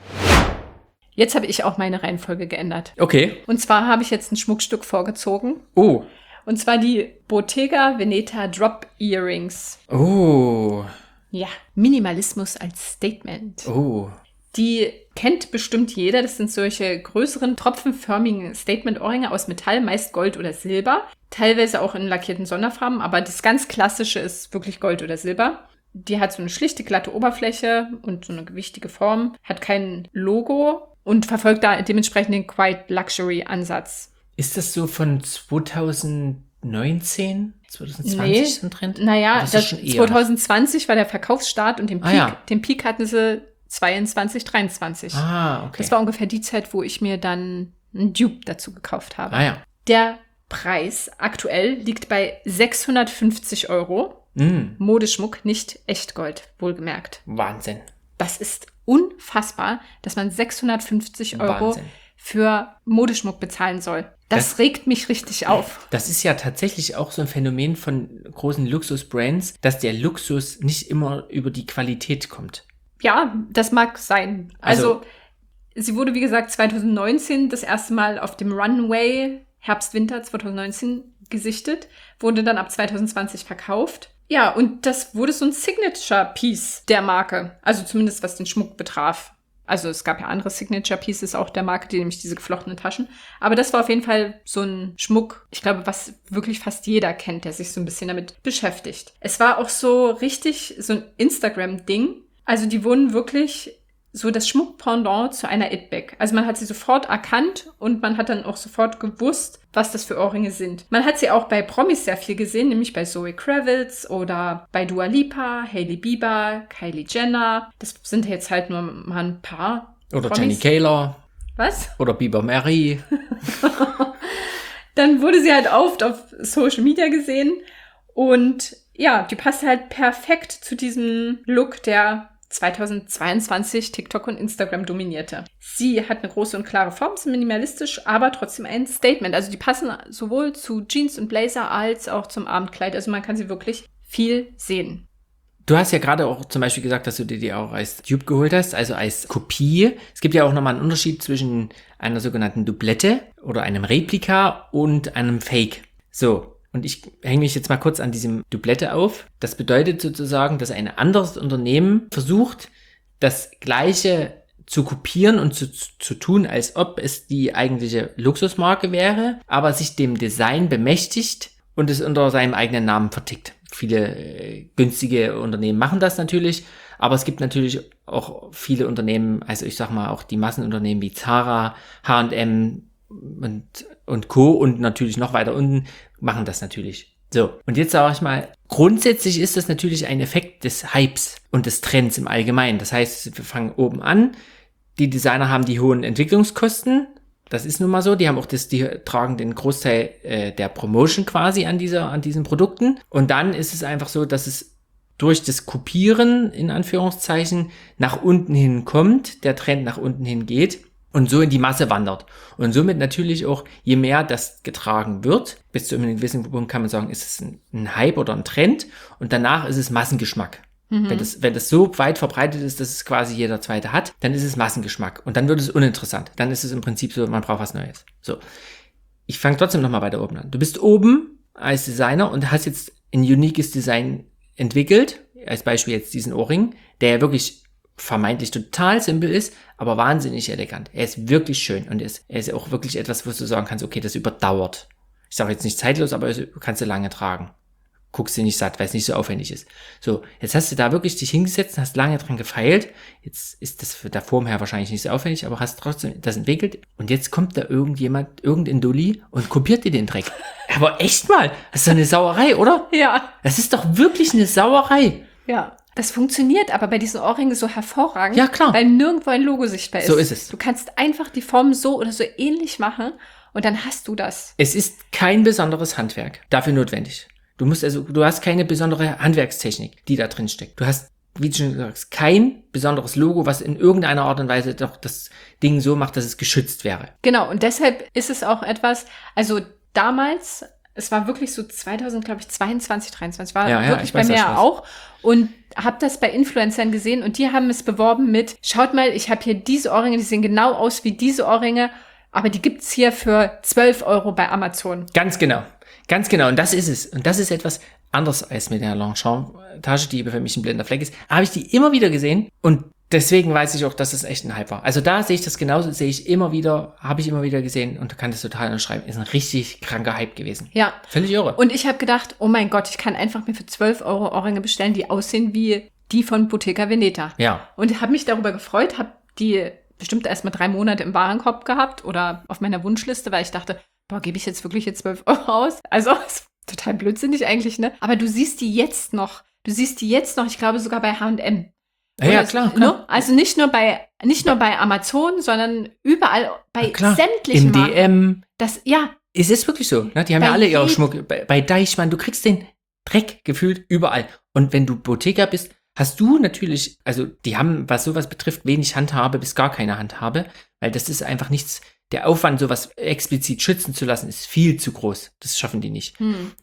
Jetzt habe ich auch meine Reihenfolge geändert. Okay. Und zwar habe ich jetzt ein Schmuckstück vorgezogen. Oh. Und zwar die Bottega Veneta Drop Earrings. Oh. Ja, Minimalismus als Statement. Oh. Die kennt bestimmt jeder. Das sind solche größeren, tropfenförmigen Statement-Ohrringe aus Metall, meist Gold oder Silber. Teilweise auch in lackierten Sonderfarben, aber das ganz Klassische ist wirklich Gold oder Silber. Die hat so eine schlichte, glatte Oberfläche und so eine gewichtige Form, hat kein Logo und verfolgt da dementsprechend den Quiet Luxury-Ansatz. Ist das so von 2019? 2020 ein Trend? Naja, 2020 war der Verkaufsstart und den Peak hatten sie 22, 23. Ah, okay. Das war ungefähr die Zeit, wo ich mir dann einen Dupe dazu gekauft habe. Ah ja. Der Preis aktuell liegt bei 650 €. Modeschmuck, nicht Echtgold, wohlgemerkt. Wahnsinn. Das ist unfassbar, dass man 650 € Wahnsinn. für Modeschmuck bezahlen soll. Das regt mich richtig auf. Das ist ja tatsächlich auch so ein Phänomen von großen Luxusbrands, dass der Luxus nicht immer über die Qualität kommt. Ja, das mag sein. Also sie wurde, wie gesagt, 2019 das erste Mal auf dem Runway Herbst-Winter 2019 gesichtet, wurde dann ab 2020 verkauft. Ja, und das wurde so ein Signature-Piece der Marke. Also zumindest was den Schmuck betraf. Also es gab ja andere Signature-Pieces auch der Marke, nämlich diese geflochtenen Taschen. Aber das war auf jeden Fall so ein Schmuck, ich glaube, was wirklich fast jeder kennt, der sich so ein bisschen damit beschäftigt. Es war auch so richtig so ein Instagram-Ding. Also die wurden wirklich so das Schmuckpendant zu einer It-Bag. Also man hat sie sofort erkannt und man hat dann auch sofort gewusst, was das für Ohrringe sind. Man hat sie auch bei Promis sehr viel gesehen, nämlich bei Zoe Kravitz oder bei Dua Lipa, Hailey Bieber, Kylie Jenner. Das sind jetzt halt nur mal ein paar Oder Promis. Jenny Kaylor. Was? Oder Bieber Mary. Dann wurde sie halt oft auf Social Media gesehen und ja, die passt halt perfekt zu diesem Look, der 2022 TikTok und Instagram dominierte. Sie hat eine große und klare Form, ist minimalistisch, aber trotzdem ein Statement. Also die passen sowohl zu Jeans und Blazer als auch zum Abendkleid. Also man kann sie wirklich viel sehen. Du hast ja gerade auch zum Beispiel gesagt, dass du dir die auch als Dupe geholt hast, also als Kopie. Es gibt ja auch nochmal einen Unterschied zwischen einer sogenannten Doublette oder einem Replika und einem Fake. So, und ich hänge mich jetzt mal kurz an diesem Doublette auf. Das bedeutet sozusagen, dass ein anderes Unternehmen versucht, das Gleiche zu kopieren und zu tun, als ob es die eigentliche Luxusmarke wäre, aber sich dem Design bemächtigt und es unter seinem eigenen Namen vertickt. Viele günstige Unternehmen machen das natürlich, aber es gibt natürlich auch viele Unternehmen, also ich sag mal auch die Massenunternehmen wie Zara, H&M und Co. und natürlich noch weiter unten machen das natürlich. So, und jetzt sage ich mal, grundsätzlich ist das natürlich ein Effekt des Hypes und des Trends im Allgemeinen. Das heißt, wir fangen oben an, die Designer haben die hohen Entwicklungskosten, das ist nun mal so, die tragen den Großteil der Promotion quasi an diesen Produkten. Und dann ist es einfach so, dass es durch das Kopieren, in Anführungszeichen, nach unten hin kommt, der Trend nach unten hin geht und so in die Masse wandert. Und somit natürlich auch, je mehr das getragen wird, bis zu einem gewissen Punkt kann man sagen, ist es ein Hype oder ein Trend und danach ist es Massengeschmack. Wenn das so weit verbreitet ist, dass es quasi jeder Zweite hat, dann ist es Massengeschmack. Und dann wird es uninteressant. Dann ist es im Prinzip so, man braucht was Neues. So. Ich fange trotzdem nochmal weiter oben an. Du bist oben als Designer und hast jetzt ein uniques Design entwickelt. Als Beispiel jetzt diesen Ohrring, der ja wirklich vermeintlich total simpel ist, aber wahnsinnig elegant. Er ist wirklich schön und er ist auch wirklich etwas, wo du sagen kannst, okay, das überdauert. Ich sage jetzt nicht zeitlos, aber kannst du lange tragen. Guckst du nicht satt, weil es nicht so aufwendig ist. So, jetzt hast du da wirklich dich hingesetzt, hast lange dran gefeilt. Jetzt ist das von der Form her wahrscheinlich nicht so aufwendig, aber hast trotzdem das entwickelt. Und jetzt kommt da irgendein Dulli und kopiert dir den Dreck. Aber echt mal, das ist doch eine Sauerei, oder? Ja. Das ist doch wirklich eine Sauerei. Ja. Das funktioniert aber bei diesen Ohrringen so hervorragend. Ja, klar. Weil nirgendwo ein Logo sichtbar ist. So ist es. Du kannst einfach die Form so oder so ähnlich machen und dann hast du das. Es ist kein besonderes Handwerk dafür notwendig. Du hast keine besondere Handwerkstechnik, die da drin steckt. Du hast, wie du schon sagst, kein besonderes Logo, was in irgendeiner Art und Weise doch das Ding so macht, dass es geschützt wäre. Genau, und deshalb ist es auch etwas, also damals, es war wirklich so 2022, 23, war wirklich bei mir auch. Und habe das bei Influencern gesehen und die haben es beworben mit, schaut mal, ich habe hier diese Ohrringe, die sehen genau aus wie diese Ohrringe, aber die gibt's hier für 12 € bei Amazon. Ganz genau. Ganz genau, und das ist es. Und das ist etwas anderes als mit der Longchamp-Tasche, die für mich ein blinder Fleck ist. Habe ich die immer wieder gesehen und deswegen weiß ich auch, dass es echt ein Hype war. Also da sehe ich das genauso, habe ich immer wieder gesehen und kann das total unterschreiben. Ist ein richtig kranker Hype gewesen. Ja. Völlig irre. Und ich habe gedacht, oh mein Gott, ich kann einfach mir für 12 € Ohrringe bestellen, die aussehen wie die von Bottega Veneta. Ja. Und habe mich darüber gefreut, habe die bestimmt erst mal 3 Monate im Warenkorb gehabt oder auf meiner Wunschliste, weil ich dachte, boah, gebe ich jetzt wirklich 12 € aus? Also, ist total blödsinnig eigentlich, ne? Aber du siehst die jetzt noch. Ich glaube sogar bei H&M. Ja, klar. Ne? Also nicht nur bei Amazon, sondern überall bei sämtlichen im Marken. DM. Ja. Es ist wirklich so. Ne? Die haben ja alle ihre Schmuck. Bei Deichmann, du kriegst den Dreck gefühlt überall. Und wenn du Bottega bist, hast du natürlich, also die haben, was sowas betrifft, wenig Handhabe bis gar keine Handhabe, weil das ist einfach nichts. Der Aufwand, sowas explizit schützen zu lassen, ist viel zu groß. Das schaffen die nicht.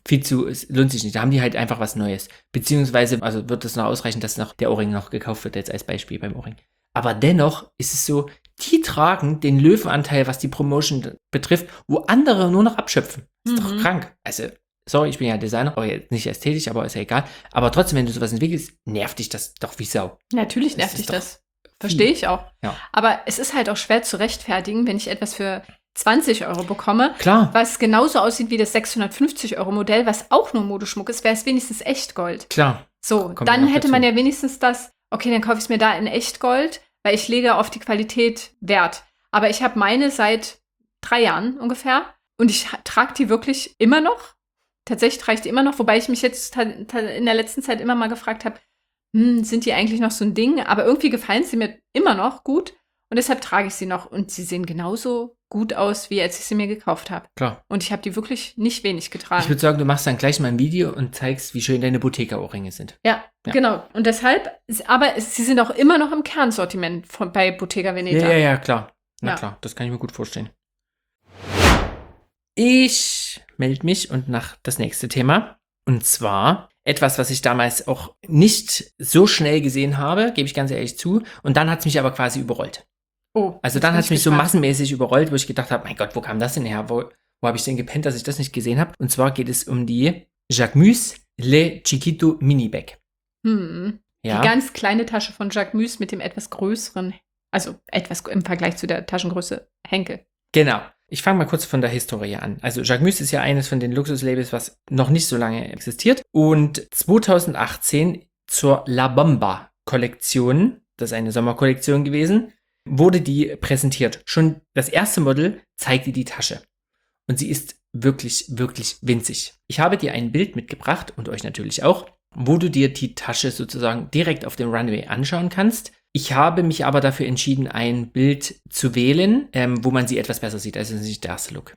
Es lohnt sich nicht. Da haben die halt einfach was Neues. Beziehungsweise, also wird es noch ausreichen, dass noch der Ohrring noch gekauft wird, jetzt als Beispiel beim Ohrring. Aber dennoch ist es so, die tragen den Löwenanteil, was die Promotion betrifft, wo andere nur noch abschöpfen. Ist doch krank. Also, sorry, ich bin ja Designer, aber jetzt nicht ästhetisch, aber ist ja egal. Aber trotzdem, wenn du sowas entwickelst, nervt dich das doch wie Sau. Natürlich nervt dich das. Verstehe ich auch. Ja. Aber es ist halt auch schwer zu rechtfertigen, wenn ich etwas für 20 € bekomme, Klar. Was genauso aussieht wie das 650 € Modell, was auch nur Modeschmuck ist, wäre es wenigstens Echtgold. Klar. So, dann hätte man ja wenigstens das, okay, dann kaufe ich es mir da in Echtgold, weil ich lege auf die Qualität Wert. Aber ich habe meine seit 3 Jahren ungefähr und ich trage die wirklich immer noch. Tatsächlich trage ich die immer noch, wobei ich mich jetzt in der letzten Zeit immer mal gefragt habe, sind die eigentlich noch so ein Ding? Aber irgendwie gefallen sie mir immer noch gut und deshalb trage ich sie noch. Und sie sehen genauso gut aus, wie als ich sie mir gekauft habe. Klar. Und ich habe die wirklich nicht wenig getragen. Ich würde sagen, du machst dann gleich mal ein Video und zeigst, wie schön deine Bottega-Ohrringe sind. Ja, genau. Und deshalb, aber sie sind auch immer noch im Kernsortiment bei Bottega Veneta. Ja, klar. Na klar, das kann ich mir gut vorstellen. Ich melde mich und nach das nächste Thema. Und zwar etwas, was ich damals auch nicht so schnell gesehen habe, gebe ich ganz ehrlich zu. Und dann hat es mich aber quasi überrollt. Oh, also dann hat es mich so massenmäßig überrollt, wo ich gedacht habe, mein Gott, wo kam das denn her? Wo habe ich denn gepennt, dass ich das nicht gesehen habe? Und zwar geht es um die Jacquemus Le Chiquito Mini Bag. Ja. Die ganz kleine Tasche von Jacquemus mit dem etwas größeren, also etwas im Vergleich zu der Taschengröße Henkel. Genau. Ich fange mal kurz von der Historie an. Also Jacquemus ist ja eines von den Luxuslabels, was noch nicht so lange existiert. Und 2018 zur La Bomba Kollektion, das ist eine Sommerkollektion gewesen, wurde die präsentiert. Schon das erste Model zeigte die Tasche. Und sie ist wirklich, wirklich winzig. Ich habe dir ein Bild mitgebracht und euch natürlich auch, wo du dir die Tasche sozusagen direkt auf dem Runway anschauen kannst. Ich habe mich aber dafür entschieden, ein Bild zu wählen, wo man sie etwas besser sieht. Also das ist nicht der erste Look.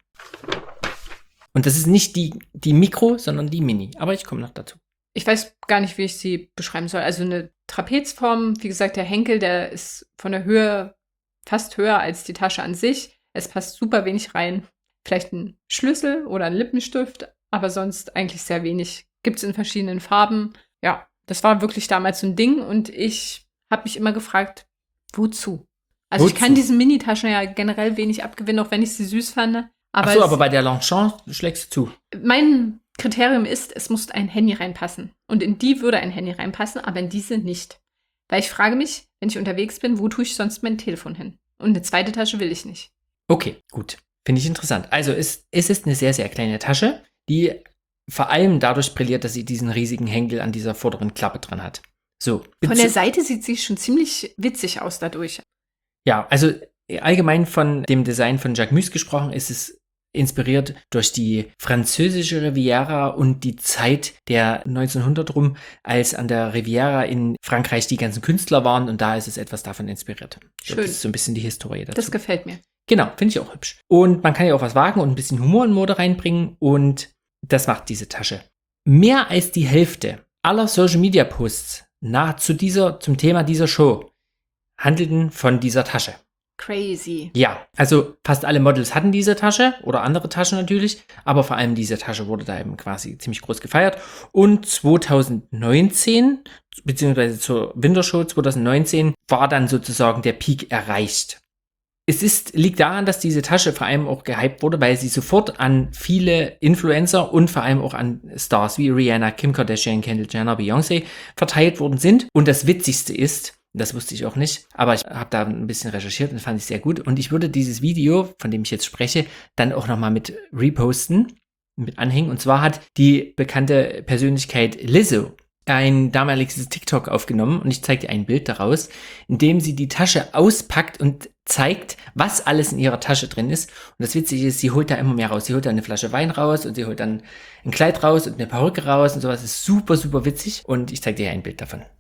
Und das ist nicht die Mikro, sondern die Mini. Aber ich komme noch dazu. Ich weiß gar nicht, wie ich sie beschreiben soll. Also eine Trapezform, wie gesagt, der Henkel, der ist von der Höhe fast höher als die Tasche an sich. Es passt super wenig rein. Vielleicht ein Schlüssel oder ein Lippenstift, aber sonst eigentlich sehr wenig. Gibt es in verschiedenen Farben. Ja, das war wirklich damals so ein Ding und ich habe mich immer gefragt, wozu? Also ich kann diesen Mini-Taschen ja generell wenig abgewinnen, auch wenn ich sie süß fand. Aber bei der Longchamp schlägst du zu. Mein Kriterium ist, es muss ein Handy reinpassen. Und in die würde ein Handy reinpassen, aber in diese nicht. Weil ich frage mich, wenn ich unterwegs bin, wo tue ich sonst mein Telefon hin? Und eine zweite Tasche will ich nicht. Okay, gut. Finde ich interessant. Also es ist eine sehr, sehr kleine Tasche, die vor allem dadurch brilliert, dass sie diesen riesigen Henkel an dieser vorderen Klappe dran hat. So. Von der Seite sieht sie schon ziemlich witzig aus dadurch. Ja, also allgemein von dem Design von Jacquemus gesprochen, ist es inspiriert durch die französische Riviera und die Zeit der 1900 rum, als an der Riviera in Frankreich die ganzen Künstler waren und da ist es etwas davon inspiriert. Schön. Das ist so ein bisschen die Historie dazu. Das gefällt mir. Genau, finde ich auch hübsch. Und man kann ja auch was wagen und ein bisschen Humor in Mode reinbringen und das macht diese Tasche. Mehr als die Hälfte aller Social-Media-Posts zum Thema dieser Show handelten von dieser Tasche. Crazy. Ja, also fast alle Models hatten diese Tasche oder andere Taschen natürlich, aber vor allem diese Tasche wurde da eben quasi ziemlich groß gefeiert. Und 2019, beziehungsweise zur Wintershow 2019, war dann sozusagen der Peak erreicht. Liegt daran, dass diese Tasche vor allem auch gehypt wurde, weil sie sofort an viele Influencer und vor allem auch an Stars wie Rihanna, Kim Kardashian, Kendall Jenner, Beyoncé verteilt worden sind. Und das Witzigste ist, das wusste ich auch nicht, aber ich habe da ein bisschen recherchiert und fand ich sehr gut. Und ich würde dieses Video, von dem ich jetzt spreche, dann auch nochmal mit reposten, mit anhängen. Und zwar hat die bekannte Persönlichkeit Lizzo ein damaliges TikTok aufgenommen und ich zeige dir ein Bild daraus, in dem sie die Tasche auspackt und zeigt, was alles in ihrer Tasche drin ist. Und das Witzige ist, sie holt da immer mehr raus. Sie holt da eine Flasche Wein raus und sie holt dann ein Kleid raus und eine Perücke raus und sowas. Das ist super, super witzig und ich zeige dir ein Bild davon.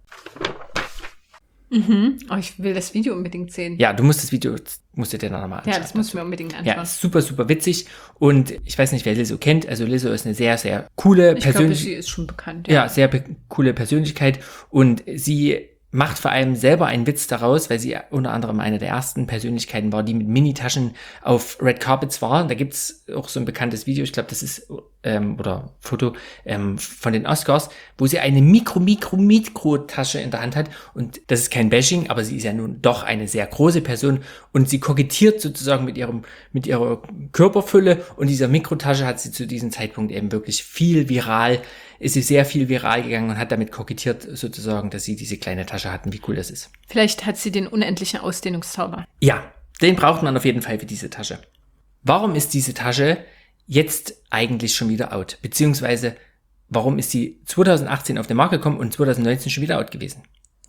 Mhm. Oh, ich will das Video unbedingt sehen. Ja, du musst das Video, musst du dir nochmal anschauen. Ja, das muss ich mir unbedingt anschauen. Ja, ist super, super witzig. Und ich weiß nicht, wer Lizzo kennt. Also Lizzo ist eine sehr, sehr coole Persönlichkeit. Ich glaube, sie ist schon bekannt. Ja, sehr coole Persönlichkeit. Und sie macht vor allem selber einen Witz daraus, weil sie unter anderem eine der ersten Persönlichkeiten war, die mit Mini-Taschen auf Red Carpets war. Da gibt's auch so ein bekanntes Video, ich glaube, das ist, oder Foto von den Oscars, wo sie eine Mikro-Tasche in der Hand hat. Und das ist kein Bashing, aber sie ist ja nun doch eine sehr große Person und sie kokettiert sozusagen mit ihrer Körperfülle und dieser Mikrotasche hat sie zu diesem Zeitpunkt eben wirklich ist sie sehr viel viral gegangen und hat damit kokettiert sozusagen, dass sie diese kleine Tasche hatten, wie cool das ist. Vielleicht hat sie den unendlichen Ausdehnungszauber. Ja, den braucht man auf jeden Fall für diese Tasche. Warum ist diese Tasche jetzt eigentlich schon wieder out? Beziehungsweise, warum ist sie 2018 auf den Markt gekommen und 2019 schon wieder out gewesen?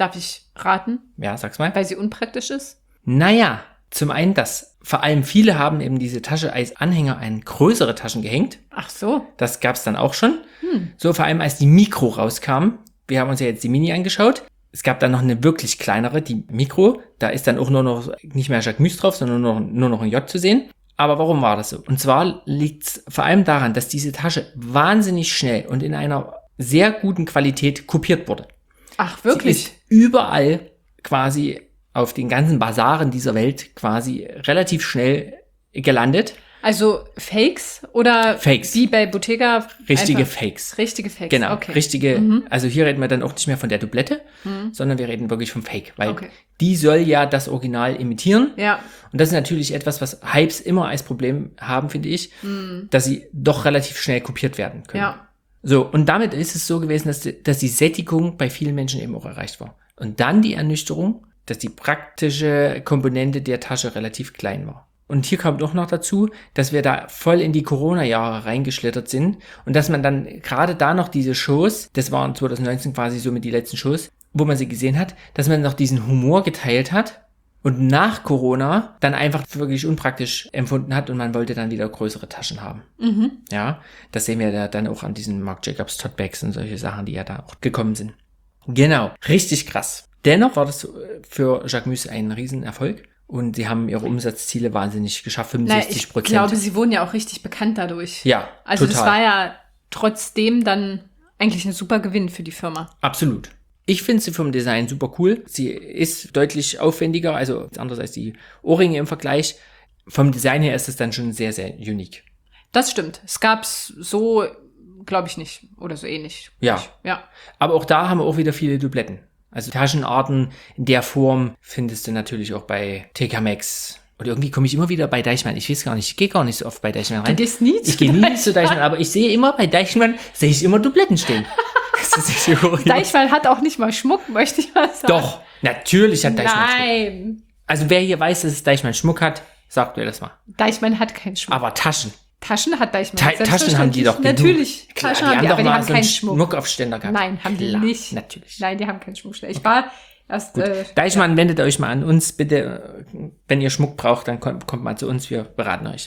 Darf ich raten? Ja, sag's mal. Weil sie unpraktisch ist? Naja, zum einen das. Vor allem viele haben eben diese Tasche als Anhänger an größere Taschen gehängt. Ach so. Das gab's dann auch schon. So vor allem als die Mikro rauskam. Wir haben uns ja jetzt die Mini angeschaut. Es gab dann noch eine wirklich kleinere, die Mikro. Da ist dann auch nur noch nicht mehr Jacquemus drauf, sondern nur noch ein J zu sehen. Aber warum war das so? Und zwar liegt's vor allem daran, dass diese Tasche wahnsinnig schnell und in einer sehr guten Qualität kopiert wurde. Ach, wirklich? Sie ist überall quasi auf den ganzen Basaren dieser Welt quasi relativ schnell gelandet. Also Fakes oder Fakes. wie bei Bottega? Richtige einfach Fakes. Richtige Fakes, Genau, okay. richtige, also hier reden wir dann auch nicht mehr von der Dublette, sondern wir reden wirklich vom Fake, weil Okay. die soll ja das Original imitieren. Ja. Und das ist natürlich etwas, was Hypes immer als Problem haben, finde ich, dass sie doch relativ schnell kopiert werden können. Ja. So, und damit ist es so gewesen, dass die Sättigung bei vielen Menschen eben auch erreicht war. Und dann die Ernüchterung, dass die praktische Komponente der Tasche relativ klein war. Und hier kommt auch noch dazu, dass wir da voll in die Corona-Jahre reingeschlittert sind und dass man dann gerade da noch diese Shows, das waren 2019 quasi somit die letzten Shows, wo man sie gesehen hat, dass man noch diesen Humor geteilt hat und nach Corona dann einfach wirklich unpraktisch empfunden hat und man wollte dann wieder größere Taschen haben. Ja, das sehen wir da dann auch an diesen Marc Jacobs Tote Bags und solche Sachen, die ja da auch gekommen sind. Genau, richtig krass. Dennoch war das für Jacquemus ein Riesenerfolg. Und sie haben ihre Umsatzziele wahnsinnig geschafft, 65%. Ich glaube, sie wurden ja auch richtig bekannt dadurch. Ja, also total. das war ja trotzdem dann eigentlich ein super Gewinn für die Firma. Absolut. Ich finde sie vom Design super cool. Sie ist deutlich aufwendiger, also anders als die Ohrringe im Vergleich. Vom Design her ist es dann schon sehr, sehr unique. Das stimmt. Es gab's so, glaube ich nicht. Oder so ähnlich. Ja. Ja. Aber auch da haben wir auch wieder viele Dubletten. Also Taschenarten in der Form findest du natürlich auch bei TK Maxx. Und irgendwie komme ich immer wieder bei Deichmann. Ich weiß gar nicht, ich gehe gar nicht so oft bei Deichmann rein. Du gehst nie Ich gehe nie zu Deichmann, aber ich sehe immer bei Deichmann, sehe ich immer Dubletten stehen. Das ist nicht so Deichmann hat auch nicht mal Schmuck, möchte ich mal sagen. Doch, natürlich hat Deichmann Schmuck. Nein. Also wer hier weiß, dass es Deichmann Schmuck hat, sagt mir das mal. Deichmann hat keinen Schmuck. Aber Taschen. Taschen hat Deichmann. Taschen haben die doch genug. Natürlich. Klar, Taschen die haben die, doch aber die mal haben so einen keinen Schmuck. Schmuckaufständer gehabt. Nein, haben die Klar, nicht. Natürlich. Nein, die haben keinen Schmuckständer. Ich war erst... Deichmann, wendet euch mal an uns, bitte. Wenn ihr Schmuck braucht, dann kommt mal zu uns, wir beraten euch.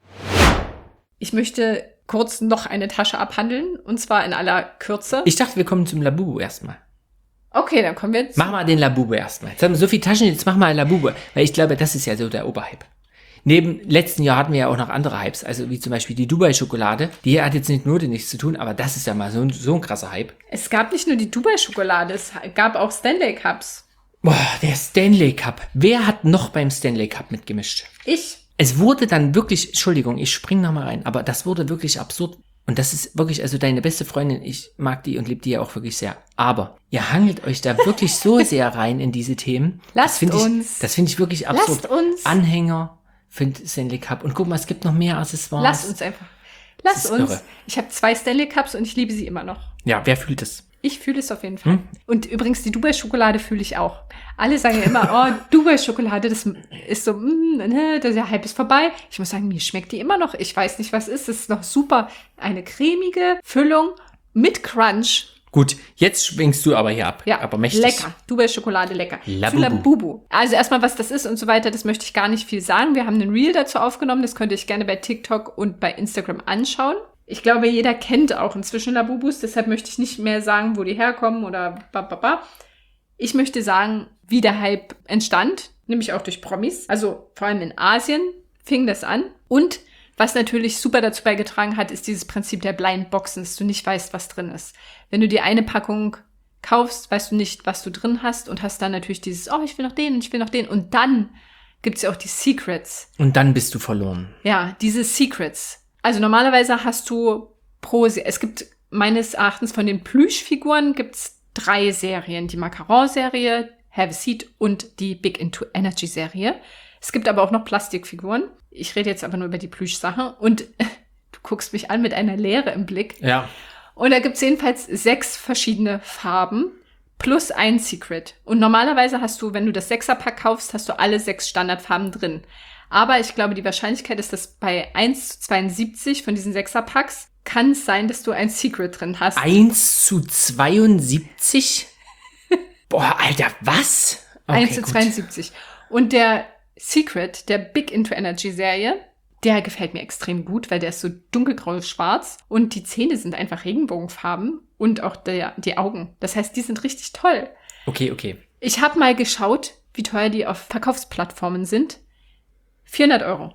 Ich möchte kurz noch eine Tasche abhandeln, und zwar in aller Kürze. Ich dachte, wir kommen zum Labubu erstmal. Okay, dann kommen wir jetzt. Mach mal den Labubu erstmal. Jetzt haben wir so viele Taschen, jetzt mach mal Labubu. Weil ich glaube, das ist ja so der Oberhype. Neben letzten Jahr hatten wir ja auch noch andere Hypes, also wie zum Beispiel die Dubai-Schokolade. Die hat jetzt mit Mode nichts zu tun, aber das ist ja mal so ein krasser Hype. Es gab nicht nur die Dubai-Schokolade, es gab auch Stanley Cups. Boah, der Stanley Cup. Wer hat noch beim Stanley Cup mitgemischt? Ich. Es wurde dann wirklich, Entschuldigung, ich spring noch mal rein, aber das wurde wirklich absurd. Und das ist wirklich, also deine beste Freundin, ich mag die und liebe die ja auch wirklich sehr. Aber ihr hangelt euch da wirklich so sehr rein in diese Themen. Lasst das uns. Das finde ich wirklich absurd. Lasst uns. Anhänger für den Stanley Cup. Und guck mal, es gibt noch mehr Accessoires. Lasst uns einfach. Das Lasst ist uns. irre. Ich habe 2 Stanley Cups und ich liebe sie immer noch. Ja, wer fühlt es? Ich fühle es auf jeden Fall. Und übrigens, die Dubai-Schokolade fühle ich auch. Alle sagen ja immer, oh, Dubai-Schokolade, das ist so, der Hype ist vorbei. Ich muss sagen, mir schmeckt die immer noch. Ich weiß nicht, was ist. Das ist noch super. Eine cremige Füllung mit Crunch. Gut, jetzt schwingst du aber hier ab. Ja, aber mächtig. lecker. Dubai-Schokolade, lecker. Labubu. Zu Labubu. Also erstmal, was das ist und so weiter, das möchte ich gar nicht viel sagen. Wir haben einen Reel dazu aufgenommen. Das könnt ihr euch gerne bei TikTok und bei Instagram anschauen. Ich glaube, jeder kennt auch inzwischen Labubus, deshalb möchte ich nicht mehr sagen, wo die herkommen oder bababa. Ich möchte sagen, wie der Hype entstand, nämlich auch durch Promis. Also vor allem in Asien fing das an. Und was natürlich super dazu beigetragen hat, ist dieses Prinzip der Blind Boxen, dass du nicht weißt, was drin ist. Wenn du dir eine Packung kaufst, weißt du nicht, was du drin hast und hast dann natürlich dieses, oh, ich will noch den und ich will noch den. Und dann gibt es ja auch die Secrets. Und dann bist du verloren. Ja, diese Secrets. Also normalerweise hast du es gibt meines Erachtens von den Plüschfiguren gibt's 3 Serien. Die Macaron-Serie, Have a Seat und die Big Into Energy-Serie. Es gibt aber auch noch Plastikfiguren. Ich rede jetzt aber nur über die Plüschsache. Und du guckst mich an mit einer Leere im Blick. Ja. Und da gibt's jedenfalls 6 verschiedene Farben plus ein Secret. Und normalerweise hast du, wenn du das 6er-Pack kaufst, hast du alle 6 Standardfarben drin. Aber ich glaube, die Wahrscheinlichkeit ist, dass bei 1:72 von diesen 6er-Packs kann es sein, dass du ein Secret drin hast. 1:72? Boah, Alter, was? 1 zu 72. Und der Secret, der Big Into Energy Serie, der gefällt mir extrem gut, weil der ist so dunkelgrau-schwarz und die Zähne sind einfach Regenbogenfarben und auch die Augen. Das heißt, die sind richtig toll. Okay. Ich habe mal geschaut, wie teuer die auf Verkaufsplattformen sind. 400 €.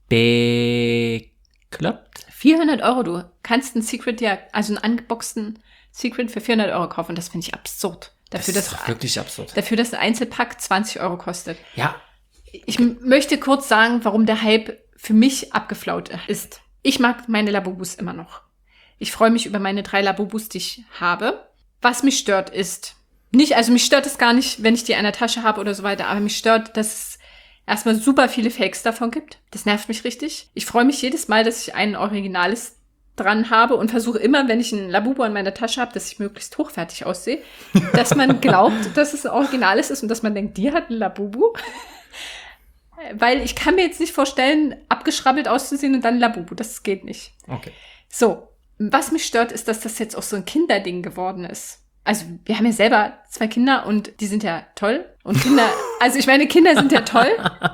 Bekloppt? 400 €, du kannst ein Secret also einen angeboxten Secret für 400 € kaufen. Das finde ich absurd. Das ist doch wirklich absurd. Dafür, dass ein Einzelpack 20 € kostet. Ja. Ich möchte kurz sagen, warum der Hype für mich abgeflaut ist. Ich mag meine Labubus immer noch. Ich freue mich über meine 3 Labubus, die ich habe. Was mich stört ist, mich stört es gar nicht, wenn ich die in der Tasche habe oder so weiter, aber mich stört, dass es erstmal super viele Fakes davon gibt. Das nervt mich richtig. Ich freue mich jedes Mal, dass ich ein Originales dran habe und versuche immer, wenn ich ein Labubu in meiner Tasche habe, dass ich möglichst hochwertig aussehe, dass man glaubt, dass es ein Originales ist und dass man denkt, die hat ein Labubu. Weil ich kann mir jetzt nicht vorstellen, abgeschrabbelt auszusehen und dann Labubu. Das geht nicht. Okay. So, was mich stört, ist, dass das jetzt auch so ein Kinderding geworden ist. Also wir haben ja selber 2 Kinder und die sind ja toll. Und Kinder sind ja toll.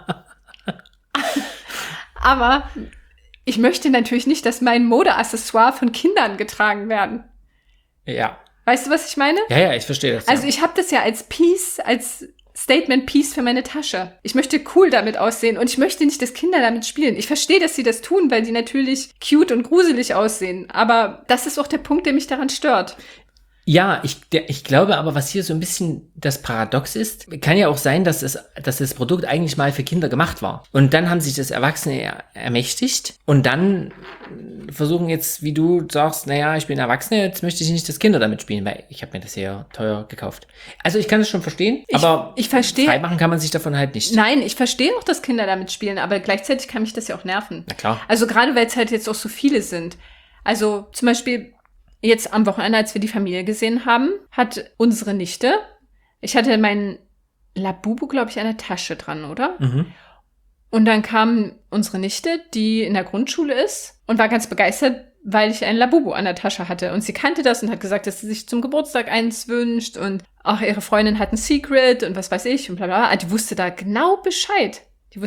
Aber ich möchte natürlich nicht, dass mein Modeaccessoire von Kindern getragen werden. Ja. Weißt du, was ich meine? Ja, ich verstehe das. Also ich habe das ja als Statement-Piece für meine Tasche. Ich möchte cool damit aussehen und ich möchte nicht, dass Kinder damit spielen. Ich verstehe, dass sie das tun, weil die natürlich cute und gruselig aussehen. Aber das ist auch der Punkt, der mich daran stört. Ja, ich glaube aber, was hier so ein bisschen das Paradox ist, kann ja auch sein, dass das Produkt eigentlich mal für Kinder gemacht war. Und dann haben sich das Erwachsene ermächtigt und dann versuchen jetzt, wie du sagst, naja, ich bin Erwachsene, jetzt möchte ich nicht, dass Kinder damit spielen, weil ich habe mir das sehr teuer gekauft. Also ich kann es schon verstehen, aber ich verstehe. Freimachen kann man sich davon halt nicht. Nein, ich verstehe auch, dass Kinder damit spielen, aber gleichzeitig kann mich das ja auch nerven. Na klar. Also gerade, weil es halt jetzt auch so viele sind. Also zum Beispiel jetzt am Wochenende, als wir die Familie gesehen haben, hat unsere Nichte, ich hatte meinen Labubu, glaube ich, an der Tasche dran, oder? Mhm. Und dann kam unsere Nichte, die in der Grundschule ist und war ganz begeistert, weil ich einen Labubu an der Tasche hatte. Und sie kannte das und hat gesagt, dass sie sich zum Geburtstag eins wünscht und auch ihre Freundin hat ein Secret und was weiß ich und bla bla bla. Die wusste da genau Bescheid.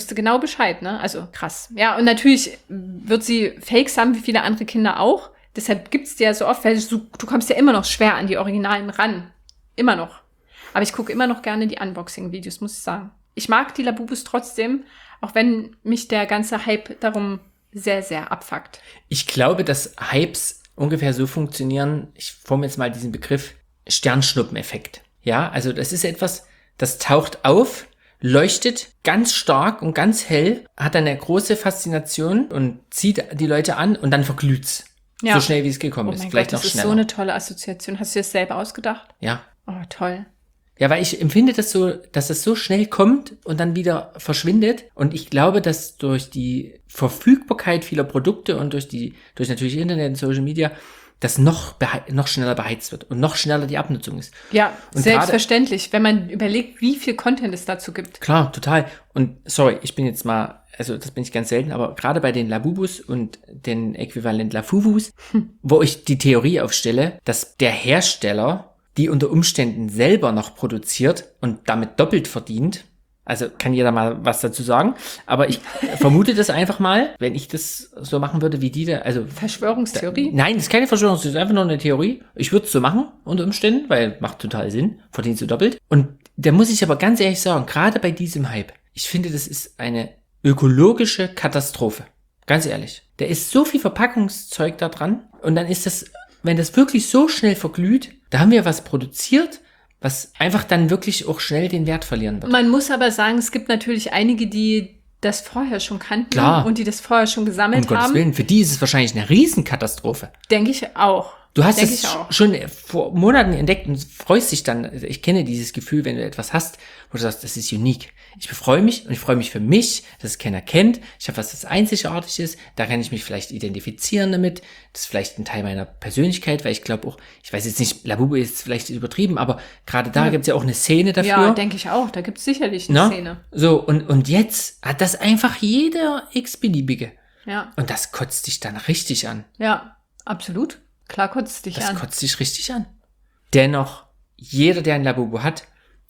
Ne? Also krass. Ja, und natürlich wird sie Fakes haben, wie viele andere Kinder auch. Deshalb gibt's die ja so oft, weil du kommst ja immer noch schwer an die Originalen ran. Immer noch. Aber ich gucke immer noch gerne die Unboxing-Videos, muss ich sagen. Ich mag die Labubus trotzdem, auch wenn mich der ganze Hype darum sehr, sehr abfuckt. Ich glaube, dass Hypes ungefähr so funktionieren, ich forme jetzt mal diesen Begriff, Sternschnuppeneffekt. Ja, also das ist etwas, das taucht auf, leuchtet ganz stark und ganz hell, hat eine große Faszination und zieht die Leute an und dann verglüht's. Ja. So schnell, wie es gekommen ist. Vielleicht noch schneller. Das ist so eine tolle Assoziation. Hast du das selber ausgedacht? Ja. Oh, toll. Ja, weil ich empfinde das so, dass es so schnell kommt und dann wieder verschwindet. Und ich glaube, dass durch die Verfügbarkeit vieler Produkte und durch natürlich Internet und Social Media das noch schneller beheizt wird und noch schneller die Abnutzung ist. Ja, und selbstverständlich, wenn man überlegt, wie viel Content es dazu gibt. Klar, total. Und sorry, ich bin jetzt mal, also das bin ich ganz selten, aber gerade bei den Labubus und den Äquivalent Lafuvus, wo ich die Theorie aufstelle, dass der Hersteller die unter Umständen selber noch produziert und damit doppelt verdient. Also kann jeder mal was dazu sagen. Aber ich vermute das einfach mal, wenn ich das so machen würde wie die da. Also Verschwörungstheorie? Nein, das ist keine Verschwörungstheorie, das ist einfach nur eine Theorie. Ich würde es so machen unter Umständen, weil macht total Sinn, verdienst du doppelt. Und da muss ich aber ganz ehrlich sagen, gerade bei diesem Hype, ich finde, das ist eine ökologische Katastrophe. Ganz ehrlich. Da ist so viel Verpackungszeug da dran und dann ist das, wenn das wirklich so schnell verglüht, da haben wir was produziert, was einfach dann wirklich auch schnell den Wert verlieren wird. Man muss aber sagen, es gibt natürlich einige, die das vorher schon kannten. Klar. Und die das vorher schon gesammelt haben. Um Gottes Willen, für die ist es wahrscheinlich eine Riesenkatastrophe. Denke ich auch. Du hast es schon vor Monaten entdeckt und freust dich dann. Ich kenne dieses Gefühl, wenn du etwas hast, wo du sagst, das ist unique. Ich freue mich und ich freue mich für mich, dass es keiner kennt. Ich habe was, das einzigartig ist. Da kann ich mich vielleicht identifizieren damit. Das ist vielleicht ein Teil meiner Persönlichkeit, weil ich glaube auch, ich weiß jetzt nicht, Labubu ist vielleicht übertrieben, aber gerade da gibt es ja auch eine Szene dafür. Ja, denke ich auch. Da gibt es sicherlich eine Szene. So, und jetzt hat das einfach jeder x-beliebige. Ja. Und das kotzt dich dann richtig an. Ja, absolut. Klar kotzt dich an. Das kotzt dich richtig an. Dennoch, jeder, der ein Labubu hat,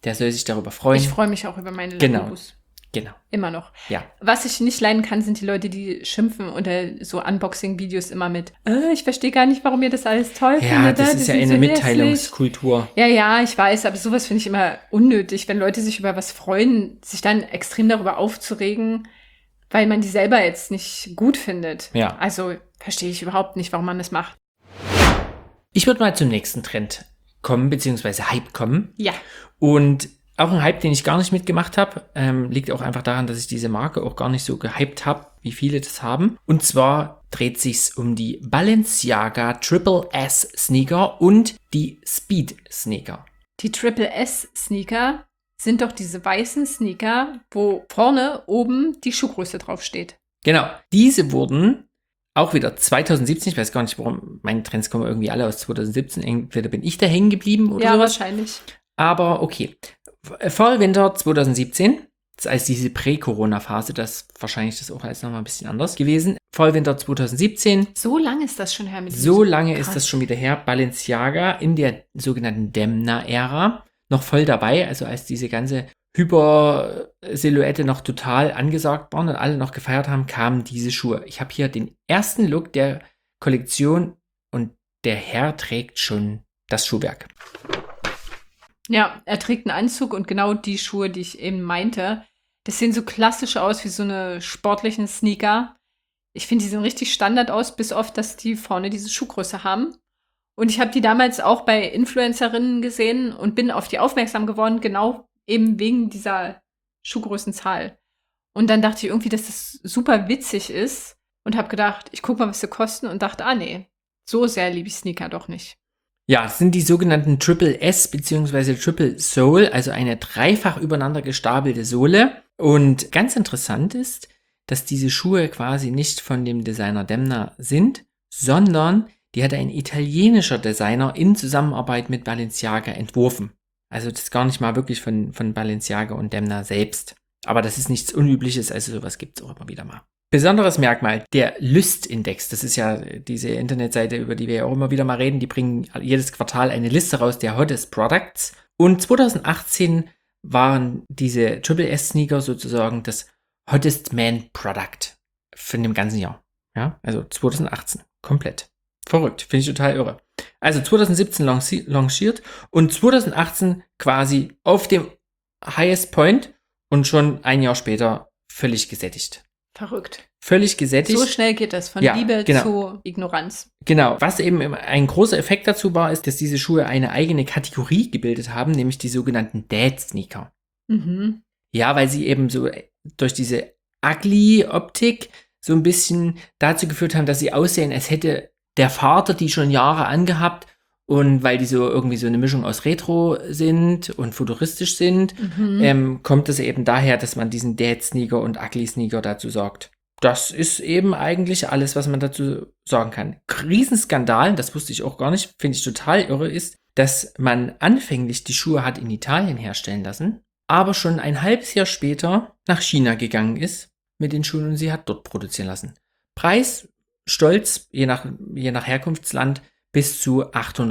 der soll sich darüber freuen. Ich freue mich auch über meine Genau. Lagobus. Genau. Immer noch. Ja. Was ich nicht leiden kann, sind die Leute, die schimpfen unter so Unboxing-Videos immer mit, ich verstehe gar nicht, warum ihr das alles toll findet. Ja, das die ist ja sind eine so Mitteilungskultur. hässlich. Ja, ich weiß, aber sowas finde ich immer unnötig, wenn Leute sich über was freuen, sich dann extrem darüber aufzuregen, weil man die selber jetzt nicht gut findet. Ja. Also verstehe ich überhaupt nicht, warum man das macht. Ich würde mal zum nächsten Trend kommen, beziehungsweise Hype kommen. Ja. Und auch ein Hype, den ich gar nicht mitgemacht habe, liegt auch einfach daran, dass ich diese Marke auch gar nicht so gehypt habe, wie viele das haben. Und zwar dreht sich's um die Balenciaga Triple S Sneaker und die Speed Sneaker. Die Triple S Sneaker sind doch diese weißen Sneaker, wo vorne oben die Schuhgröße draufsteht. Genau, diese wurden auch wieder 2017, ich weiß gar nicht, warum, meine Trends kommen irgendwie alle aus 2017, entweder bin ich da hängen geblieben oder Ja, sowas. wahrscheinlich. Aber okay. Fall Winter 2017, das ist als diese Prä-Corona-Phase, das wahrscheinlich das auch alles nochmal ein bisschen anders gewesen. Fall Winter 2017. So lange ist das schon her mit So diesem- lange Krass. ist das schon wieder her. Balenciaga in der sogenannten Demna-Ära noch voll dabei, also als diese ganze Hyper-Silhouette noch total angesagt waren und alle noch gefeiert haben, kamen diese Schuhe. Ich habe hier den ersten Look der Kollektion und der Herr trägt schon das Schuhwerk. Ja, er trägt einen Anzug und genau die Schuhe, die ich eben meinte. Das sehen so klassisch aus wie so eine sportlichen Sneaker. Ich finde, die sehen richtig Standard aus, bis auf, dass die vorne diese Schuhgröße haben. Und ich habe die damals auch bei Influencerinnen gesehen und bin auf die aufmerksam geworden, genau eben wegen dieser Schuhgrößenzahl. Und dann dachte ich irgendwie, dass das super witzig ist und habe gedacht, ich gucke mal, was sie kosten und dachte, nee, so sehr liebe ich Sneaker doch nicht. Ja, es sind die sogenannten Triple S bzw. Triple Sole, also eine dreifach übereinander gestapelte Sohle. Und ganz interessant ist, dass diese Schuhe quasi nicht von dem Designer Demna sind, sondern die hat ein italienischer Designer in Zusammenarbeit mit Balenciaga entworfen. Also das ist gar nicht mal wirklich von Balenciaga und Demna selbst. Aber das ist nichts Unübliches, also sowas gibt es auch immer wieder mal. Besonderes Merkmal, der Lyst-Index, das ist ja diese Internetseite, über die wir ja auch immer wieder mal reden, die bringen jedes Quartal eine Liste raus der Hottest Products. Und 2018 waren diese Triple S Sneaker sozusagen das Hottest Man Product von dem ganzen Jahr. Ja, also 2018, komplett. Verrückt, finde ich total irre. Also 2017 lanciert und 2018 quasi auf dem Highest Point und schon ein Jahr später völlig gesättigt. Verrückt. Völlig gesättigt. So schnell geht das, von Ja, Liebe genau. zu Ignoranz. Genau. Was eben ein großer Effekt dazu war, ist, dass diese Schuhe eine eigene Kategorie gebildet haben, nämlich die sogenannten Dad-Sneaker. Mhm. Ja, weil sie eben so durch diese Ugly-Optik so ein bisschen dazu geführt haben, dass sie aussehen, als hätte der Vater die schon Jahre angehabt. Und weil die so irgendwie so eine Mischung aus Retro sind und futuristisch sind, kommt es eben daher, dass man diesen Dad-Sneaker und Ugly-Sneaker dazu sagt. Das ist eben eigentlich alles, was man dazu sagen kann. Riesenskandal, das wusste ich auch gar nicht, finde ich total irre, ist, dass man anfänglich die Schuhe hat in Italien herstellen lassen, aber schon ein halbes Jahr später nach China gegangen ist mit den Schuhen und sie hat dort produzieren lassen. Preis, Stolz, je nach Herkunftsland, bis zu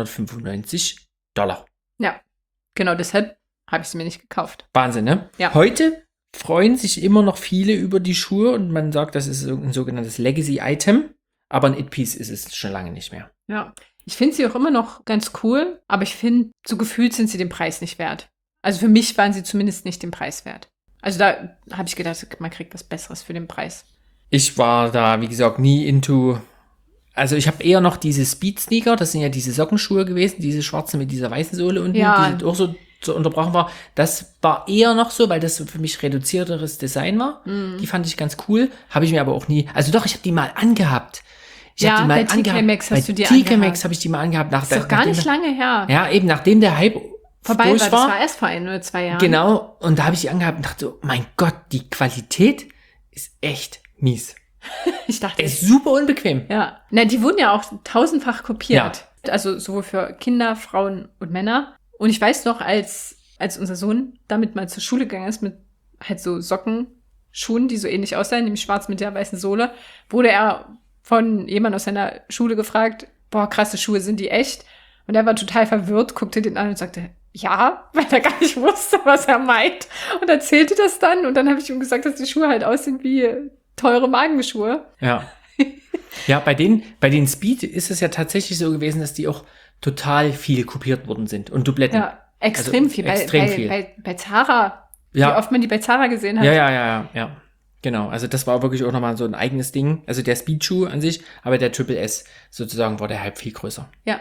$895. Ja, genau deshalb habe ich sie mir nicht gekauft. Wahnsinn, ne? Ja. Heute freuen sich immer noch viele über die Schuhe und man sagt, das ist ein sogenanntes Legacy-Item, aber ein It-Piece ist es schon lange nicht mehr. Ja, ich finde sie auch immer noch ganz cool, aber ich finde, so gefühlt sind sie den Preis nicht wert. Also für mich waren sie zumindest nicht den Preis wert. Also da habe ich gedacht, man kriegt was Besseres für den Preis. Ich war da, wie gesagt, nie into. Also ich habe eher noch diese Speed-Sneaker, das sind ja diese Sockenschuhe gewesen, diese schwarzen mit dieser weißen Sohle unten, Ja. die auch so unterbrochen war. Das war eher noch so, weil das so für mich reduzierteres Design war. Die fand ich ganz cool, habe ich mir aber auch nie, also doch, ich habe die mal angehabt. Ich Ja, hab die mal bei TK Maxx hast du die TK angehabt. Maxx habe ich die mal angehabt. Ist doch gar nicht lange her. Ja, eben nachdem der Hype Vorbei durch war, das war erst vor 1 oder 2 Jahren. Genau, und da habe ich die angehabt und dachte so, mein Gott, die Qualität ist echt mies. Ich dachte, Ist super unbequem. ja. Na, die wurden ja auch tausendfach kopiert. Also sowohl für Kinder, Frauen und Männer. Und ich weiß noch, als unser Sohn damit mal zur Schule gegangen ist, mit halt so Sockenschuhen, die so ähnlich aussahen, nämlich schwarz mit der weißen Sohle, wurde er von jemandem aus seiner Schule gefragt, boah, krasse Schuhe, sind die echt? Und er war total verwirrt, guckte den an und sagte, ja, weil er gar nicht wusste, was er meint. Und erzählte das dann. Und dann habe ich ihm gesagt, dass die Schuhe halt aussehen wie teure Markenschuhe. Ja. Ja, bei den Speed ist es ja tatsächlich so gewesen, dass die auch total viel kopiert worden sind. Und Dubletten. Ja, extrem Also viel. extrem viel. Bei Zara. Ja. Wie oft man die bei Zara gesehen hat. Ja. Genau. Also das war wirklich auch nochmal so ein eigenes Ding. Also der Speed-Schuh an sich, aber der Triple S sozusagen war der Hype viel größer. Ja.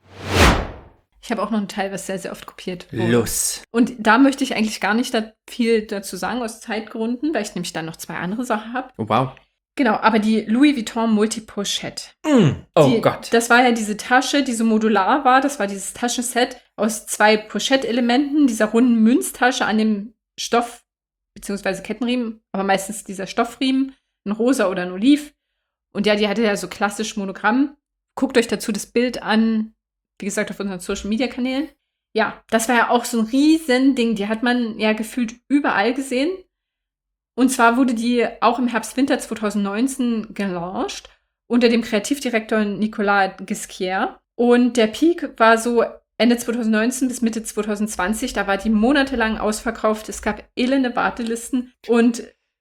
Ich habe auch noch ein Teil, was sehr, sehr oft kopiert wurde. Los. Und da möchte ich eigentlich gar nicht viel dazu sagen, aus Zeitgründen, weil ich nämlich dann noch 2 andere Sachen habe. Oh, wow. Genau, aber die Louis Vuitton Multi-Pochette. Oh Gott. Das war ja diese Tasche, die so modular war. Das war dieses Taschenset aus 2 Pochette-Elementen, dieser runden Münztasche an dem Stoff, beziehungsweise Kettenriemen, aber meistens dieser Stoffriemen, ein rosa oder ein Oliv. Und ja, die hatte ja so klassisch Monogramm. Guckt euch dazu das Bild an, wie gesagt, auf unseren Social-Media-Kanälen. Ja, das war ja auch so ein Riesending. Die hat man ja gefühlt überall gesehen. Und zwar wurde die auch im Herbst-Winter 2019 gelauncht unter dem Kreativdirektor Nicolas Ghesquière. Und der Peak war so Ende 2019 bis Mitte 2020. Da war die monatelang ausverkauft. Es gab elende Wartelisten und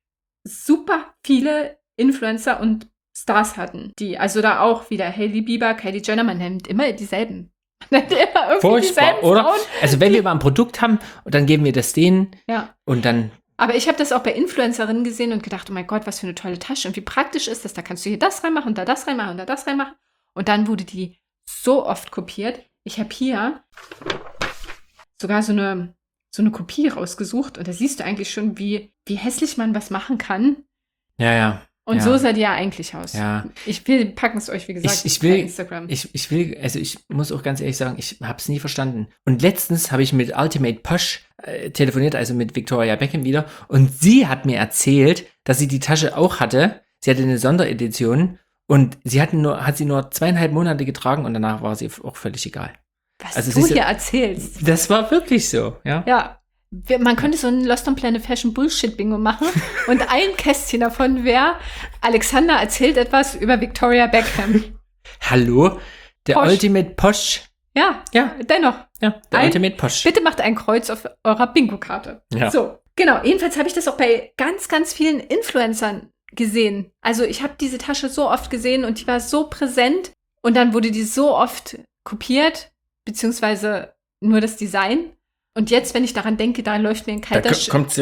super viele Influencer und Stars hatten die. Also da auch wieder Hailey Bieber, Kylie Jenner. Man nennt immer dieselben. Man nennt immer irgendwie Furchtbar, dieselben oder? Frauen. Also wenn wir mal ein Produkt haben, dann geben wir das denen Ja. und dann... Aber ich habe das auch bei Influencerinnen gesehen und gedacht, oh mein Gott, was für eine tolle Tasche. Und wie praktisch ist das? Da kannst du hier das reinmachen und da das reinmachen und da das reinmachen. Und dann wurde die so oft kopiert. Ich habe hier sogar so eine Kopie rausgesucht. Und da siehst du eigentlich schon, wie hässlich man was machen kann. Ja. Und ja. so sah die ja eigentlich aus. Ja. Packen es euch, wie gesagt, Ich bei will, Instagram. also ich muss auch ganz ehrlich sagen, ich habe es nie verstanden. Und letztens habe ich mit Ultimate Posh telefoniert, also mit Victoria Beckham wieder. Und sie hat mir erzählt, dass sie die Tasche auch hatte. Sie hatte eine Sonderedition und sie hat sie nur 2,5 Monate getragen und danach war sie auch völlig egal. Was also du hier erzählst. Das war wirklich so, ja. Ja. Man könnte so ein Lost on Planet Fashion Bullshit Bingo machen und ein Kästchen davon wäre, Alexander erzählt etwas über Victoria Beckham. Hallo? Der Posh. Ultimate Posh. Ja, dennoch. Ja, der Ultimate Posh. Bitte macht ein Kreuz auf eurer Bingo-Karte. Ja. So, genau. Jedenfalls habe ich das auch bei ganz, ganz vielen Influencern gesehen. Also ich habe diese Tasche so oft gesehen und die war so präsent und dann wurde die so oft kopiert, beziehungsweise nur das Design. Und jetzt, wenn ich daran denke, da läuft mir ein kalter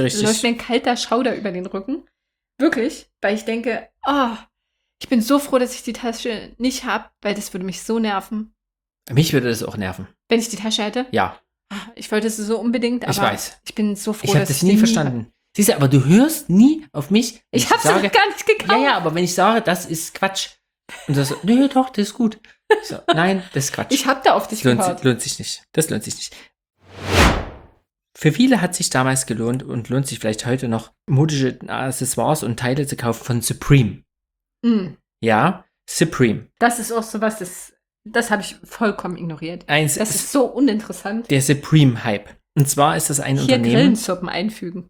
Schauder über den Rücken. Wirklich, weil ich denke, ich bin so froh, dass ich die Tasche nicht habe, weil das würde mich so nerven. Mich würde das auch nerven. Wenn ich die Tasche hätte? Ja. Ich wollte es so unbedingt, aber ich weiß. Ich bin so froh, ich habe das nie verstanden. Siehst du, aber du hörst nie auf mich. Ich habe es gar nicht gekauft. Ja, aber wenn ich sage, das ist Quatsch. Und du sagst, nö, doch, das ist gut. Ich so, nein, das ist Quatsch. Ich habe da auf dich gehört. Lohnt sich nicht. Das lohnt sich nicht. Für viele hat sich damals gelohnt und lohnt sich vielleicht heute noch, modische Accessoires und Teile zu kaufen von Supreme. Ja, Supreme. Das ist auch sowas, das habe ich vollkommen ignoriert. Das ist so uninteressant. Der Supreme-Hype. Und zwar ist das ein Unternehmen. Hier Grillensuppen einfügen.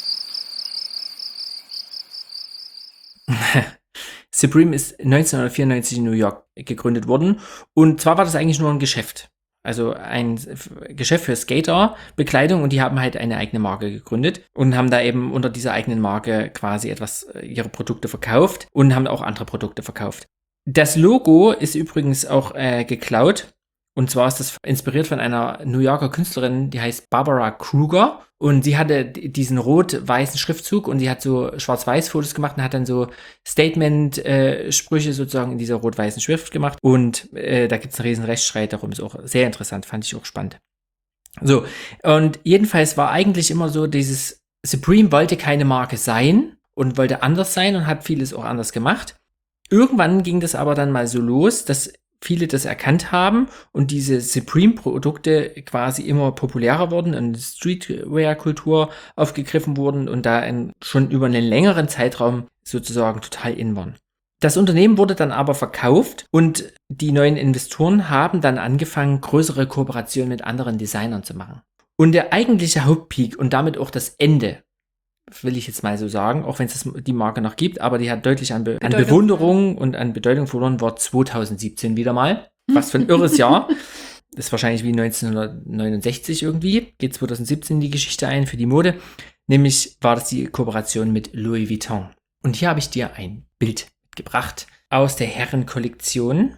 Supreme ist 1994 in New York gegründet worden. Und zwar war das eigentlich nur ein Geschäft. Also ein Geschäft für Skater-Bekleidung und die haben halt eine eigene Marke gegründet und haben da eben unter dieser eigenen Marke quasi ihre Produkte verkauft und haben auch andere Produkte verkauft. Das Logo ist übrigens auch geklaut und zwar ist das inspiriert von einer New Yorker Künstlerin, die heißt Barbara Kruger und sie hatte diesen rot-weißen Schriftzug und sie hat so Schwarz-Weiß-Fotos gemacht und hat dann so Statement-Sprüche sozusagen in dieser rot-weißen Schrift gemacht und da gibt es einen riesen Rechtsstreit darum, ist auch sehr interessant, fand ich auch spannend. So, und jedenfalls war eigentlich immer so dieses Supreme wollte keine Marke sein und wollte anders sein und hat vieles auch anders gemacht. Irgendwann ging das aber dann mal so los, dass viele das erkannt haben und diese Supreme-Produkte quasi immer populärer wurden und Streetwear-Kultur aufgegriffen wurden und da schon über einen längeren Zeitraum sozusagen total in waren. Das Unternehmen wurde dann aber verkauft und die neuen Investoren haben dann angefangen, größere Kooperationen mit anderen Designern zu machen. Und der eigentliche Hauptpeak und damit auch das Ende, will ich jetzt mal so sagen, auch wenn es die Marke noch gibt, aber die hat deutlich an Bewunderung und an Bedeutung verloren, war 2017 wieder mal. Was für ein irres Jahr. ist wahrscheinlich wie 1969 irgendwie, geht 2017 in die Geschichte ein für die Mode. Nämlich war das die Kooperation mit Louis Vuitton. Und hier habe ich dir ein Bild mitgebracht aus der Herrenkollektion.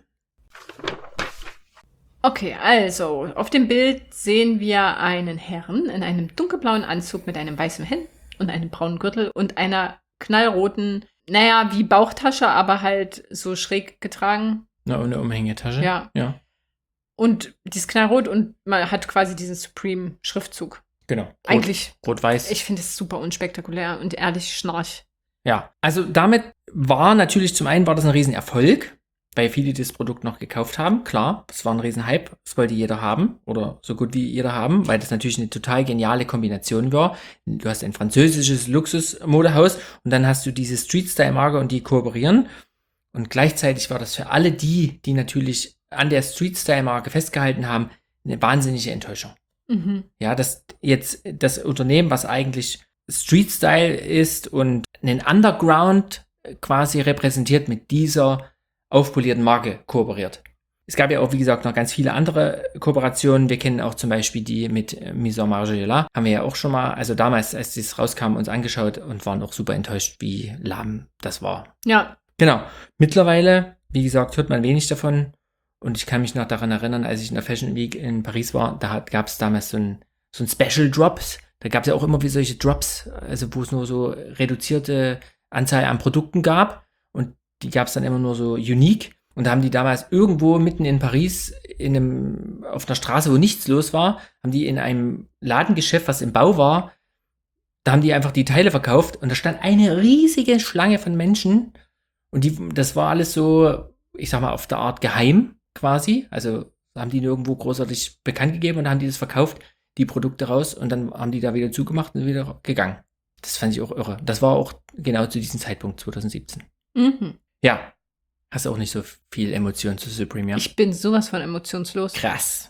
Okay, also auf dem Bild sehen wir einen Herrn in einem dunkelblauen Anzug mit einem weißen Hemd und einem braunen Gürtel und einer knallroten, naja, wie Bauchtasche, aber halt so schräg getragen. Na, und eine Umhängetasche. Ja. Ja. Und die ist knallrot und man hat quasi diesen Supreme-Schriftzug. Genau. Eigentlich, Rot-Weiß. ich finde es super unspektakulär und ehrlich schnarch. Ja, also damit war natürlich, zum einen war das ein Riesenerfolg, weil viele das Produkt noch gekauft haben. Klar, das war ein Riesenhype, das wollte jeder haben oder so gut wie jeder haben, weil das natürlich eine total geniale Kombination war. Du hast ein französisches Luxusmodehaus und dann hast du diese Street-Style-Marke und die kooperieren. Und gleichzeitig war das für alle die natürlich an der Street-Style-Marke festgehalten haben, eine wahnsinnige Enttäuschung. Mhm. Ja, dass jetzt das Unternehmen, was eigentlich Street-Style ist und einen Underground quasi repräsentiert, mit dieser aufpolierten Marke kooperiert. Es gab ja auch, wie gesagt, noch ganz viele andere Kooperationen. Wir kennen auch zum Beispiel die mit Maison Margiela. Haben wir ja auch schon mal, also damals, als das rauskam, uns angeschaut und waren auch super enttäuscht, wie lahm das war. Ja. Genau. Mittlerweile, wie gesagt, hört man wenig davon. Und ich kann mich noch daran erinnern, als ich in der Fashion Week in Paris war, da gab es damals so ein Special Drops. Da gab es ja auch immer wie solche Drops, also wo es nur so reduzierte Anzahl an Produkten gab. Und die gab es dann immer nur so unique. Und da haben die damals irgendwo mitten in Paris auf einer Straße, wo nichts los war, haben die in einem Ladengeschäft, was im Bau war, da haben die einfach die Teile verkauft. Und da stand eine riesige Schlange von Menschen. Und das war alles so, ich sag mal, auf der Art geheim quasi. Also haben die nirgendwo großartig bekannt gegeben und dann haben die das verkauft, die Produkte raus. Und dann haben die da wieder zugemacht und wieder gegangen. Das fand ich auch irre. Das war auch genau zu diesem Zeitpunkt, 2017. Mhm. Ja. Hast auch nicht so viel Emotion zu Supreme, ja? Ich bin sowas von emotionslos. Krass.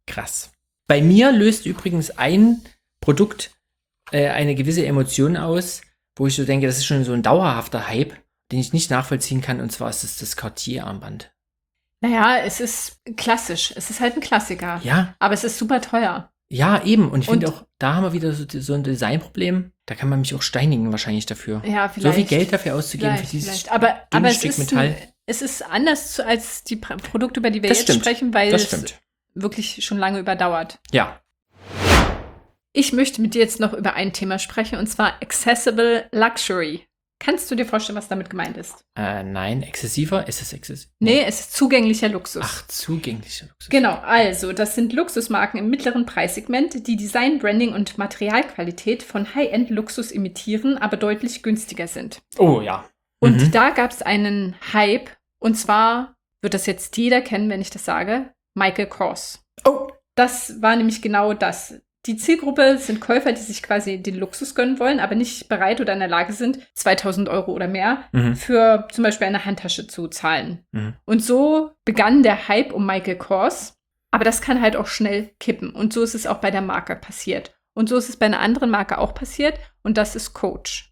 Bei mir löst übrigens ein Produkt eine gewisse Emotion aus, wo ich so denke, das ist schon so ein dauerhafter Hype, den ich nicht nachvollziehen kann, und zwar ist es das Cartier-Armband. Naja, es ist klassisch. Es ist halt ein Klassiker. Ja. Aber es ist super teuer. Ja, eben. Und ich finde auch, da haben wir wieder so ein Designproblem. Da kann man mich auch steinigen wahrscheinlich dafür. Ja, vielleicht. So viel Geld dafür auszugeben für dieses aber Stück Metall. Es ist anders als die Produkte, über die wir Das jetzt stimmt. sprechen, weil Das es stimmt. wirklich schon lange überdauert. Ja. Ich möchte mit dir jetzt noch über ein Thema sprechen, und zwar Accessible Luxury. Kannst du dir vorstellen, was damit gemeint ist? Nein, exzessiver? Ist es exzessiv? Nee, es ist zugänglicher Luxus. Ach, zugänglicher Luxus. Genau, also das sind Luxusmarken im mittleren Preissegment, die Design, Branding und Materialqualität von High-End-Luxus imitieren, aber deutlich günstiger sind. Oh ja. Und da gab es einen Hype, und zwar wird das jetzt jeder kennen, wenn ich das sage, Michael Kors. Oh. Das war nämlich genau das. Die Zielgruppe sind Käufer, die sich quasi den Luxus gönnen wollen, aber nicht bereit oder in der Lage sind, 2.000 € oder mehr für zum Beispiel eine Handtasche zu zahlen. Und so begann der Hype um Michael Kors. Aber das kann halt auch schnell kippen. Und so ist es auch bei der Marke passiert. Und so ist es bei einer anderen Marke auch passiert. Und das ist Coach.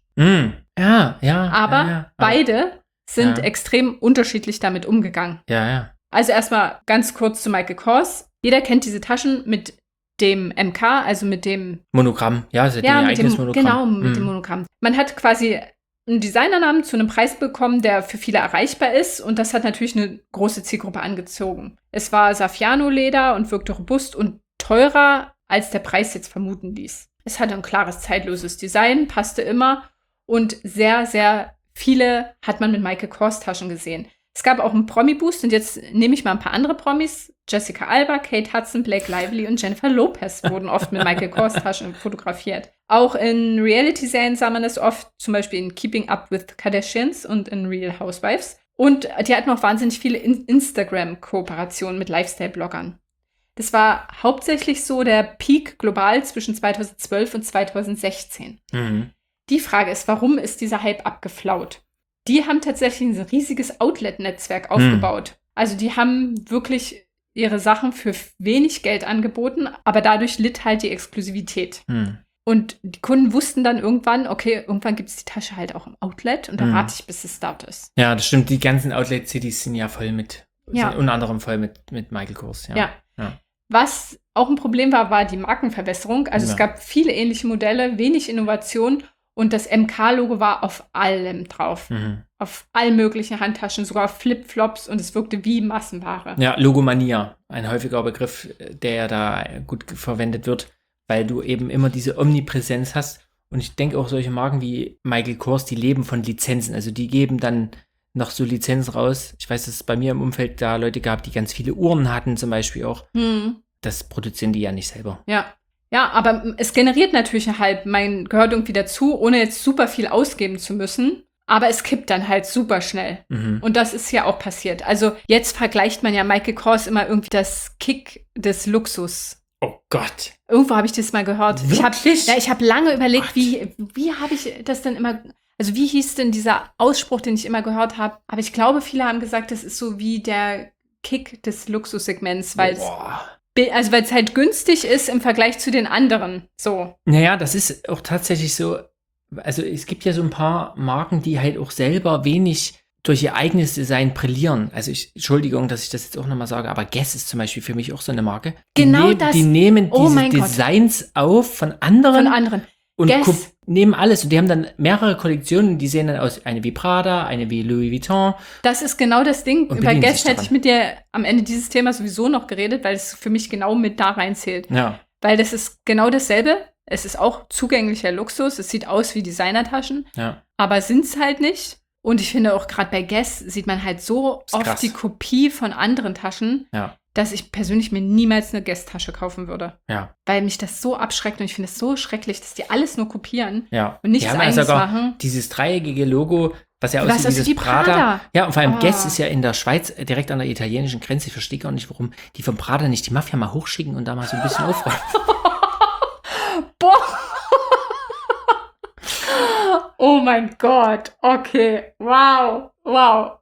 Ja. Aber beide sind extrem unterschiedlich damit umgegangen. Ja. Also erstmal ganz kurz zu Michael Kors. Jeder kennt diese Taschen mit dem MK, also mit dem Monogramm. Ja, sie hat ihr eigenes Monogramm. Genau, mit dem Monogramm. Man hat quasi einen Designernamen zu einem Preis bekommen, der für viele erreichbar ist, und das hat natürlich eine große Zielgruppe angezogen. Es war Saffiano-Leder und wirkte robust und teurer, als der Preis jetzt vermuten ließ. Es hatte ein klares, zeitloses Design, passte immer, und sehr, sehr viele hat man mit Michael Kors Taschen gesehen. Es gab auch einen Promi-Boost, und jetzt nehme ich mal ein paar andere Promis. Jessica Alba, Kate Hudson, Blake Lively und Jennifer Lopez wurden oft mit Michael Kors Taschen fotografiert. Auch in Reality-Serien sah man es oft, zum Beispiel in Keeping Up with Kardashians und in Real Housewives. Und die hatten auch wahnsinnig viele Instagram-Kooperationen mit Lifestyle-Bloggern. Das war hauptsächlich so der Peak global zwischen 2012 und 2016. Die Frage ist, warum ist dieser Hype abgeflaut? Die haben tatsächlich ein riesiges Outlet-Netzwerk aufgebaut. Also die haben wirklich ihre Sachen für wenig Geld angeboten, aber dadurch litt halt die Exklusivität. Und die Kunden wussten dann irgendwann, okay, irgendwann gibt es die Tasche halt auch im Outlet, und da warte ich, bis es dort ist. Ja, das stimmt. Die ganzen Outlet-Cities sind ja voll sind unter anderem voll mit Michael Kors. Ja. Was auch ein Problem war, war die Markenverbesserung. Also Ja. es gab viele ähnliche Modelle, wenig Innovation und das MK-Logo war auf allem drauf. Mhm. Auf allen möglichen Handtaschen, sogar auf Flipflops und es wirkte wie Massenware. Ja, Logomania, ein häufiger Begriff, der ja da gut verwendet wird, weil du eben immer diese Omnipräsenz hast. Und ich denke auch solche Marken wie Michael Kors, die leben von Lizenzen. Also die geben dann noch so Lizenzen raus. Ich weiß, dass es bei mir im Umfeld da Leute gab, die ganz viele Uhren hatten zum Beispiel auch. Das produzieren die ja nicht selber. Ja. Ja, aber es generiert natürlich einen Hype. Man gehört irgendwie dazu, ohne jetzt super viel ausgeben zu müssen. Aber es kippt dann halt super schnell. Mhm. Und das ist ja auch passiert. Also jetzt vergleicht man ja Michael Kors immer irgendwie das Kick des Luxus. Oh Gott. Irgendwo habe ich das mal gehört. Wirklich? Ich habe lange überlegt, Gott. wie habe ich das denn immer, also wie hieß denn dieser Ausspruch, den ich immer gehört habe? Aber ich glaube, viele haben gesagt, das ist so wie der Kick des Luxussegments, weil es halt günstig ist im Vergleich zu den anderen. So. Naja, das ist auch tatsächlich so. Also es gibt ja so ein paar Marken, die halt auch selber wenig durch ihr eigenes Design brillieren. Also Entschuldigung, dass ich das jetzt auch nochmal sage, aber Guess ist zum Beispiel für mich auch so eine Marke. Genau das. Die nehmen Oh diese mein Gott. Designs auf von anderen. Und Guess. nehmen alles. Und die haben dann mehrere Kollektionen, die sehen dann aus, eine wie Prada, eine wie Louis Vuitton. Das ist genau das Ding. Und Über bedienen Guess sich hätte ich mit dir am Ende dieses Themas sowieso noch geredet, weil es für mich genau mit da reinzählt. Ja. Weil das ist genau dasselbe. Es ist auch zugänglicher Luxus. Es sieht aus wie Designertaschen, Ja. aber sind es halt nicht. Und ich finde auch gerade bei Guess sieht man halt so Ist oft krass. die Kopie von anderen Taschen, Ja. dass ich persönlich mir niemals eine Guess-Tasche kaufen würde. Ja. Weil mich das so abschreckt und ich finde es so schrecklich, dass die alles nur kopieren Ja. und nichts Die haben ja eigenes sogar machen. dieses dreieckige Logo, was ja Was aussieht wie aussieht dieses wie Prada. Prada. Ja, und vor allem Oh. Guess ist ja in der Schweiz direkt an der italienischen Grenze. Ich verstehe gar nicht, warum die von Prada nicht die Mafia mal hochschicken und da mal so ein bisschen aufräumen. Boah. Oh mein Gott. Okay. Wow. Wow.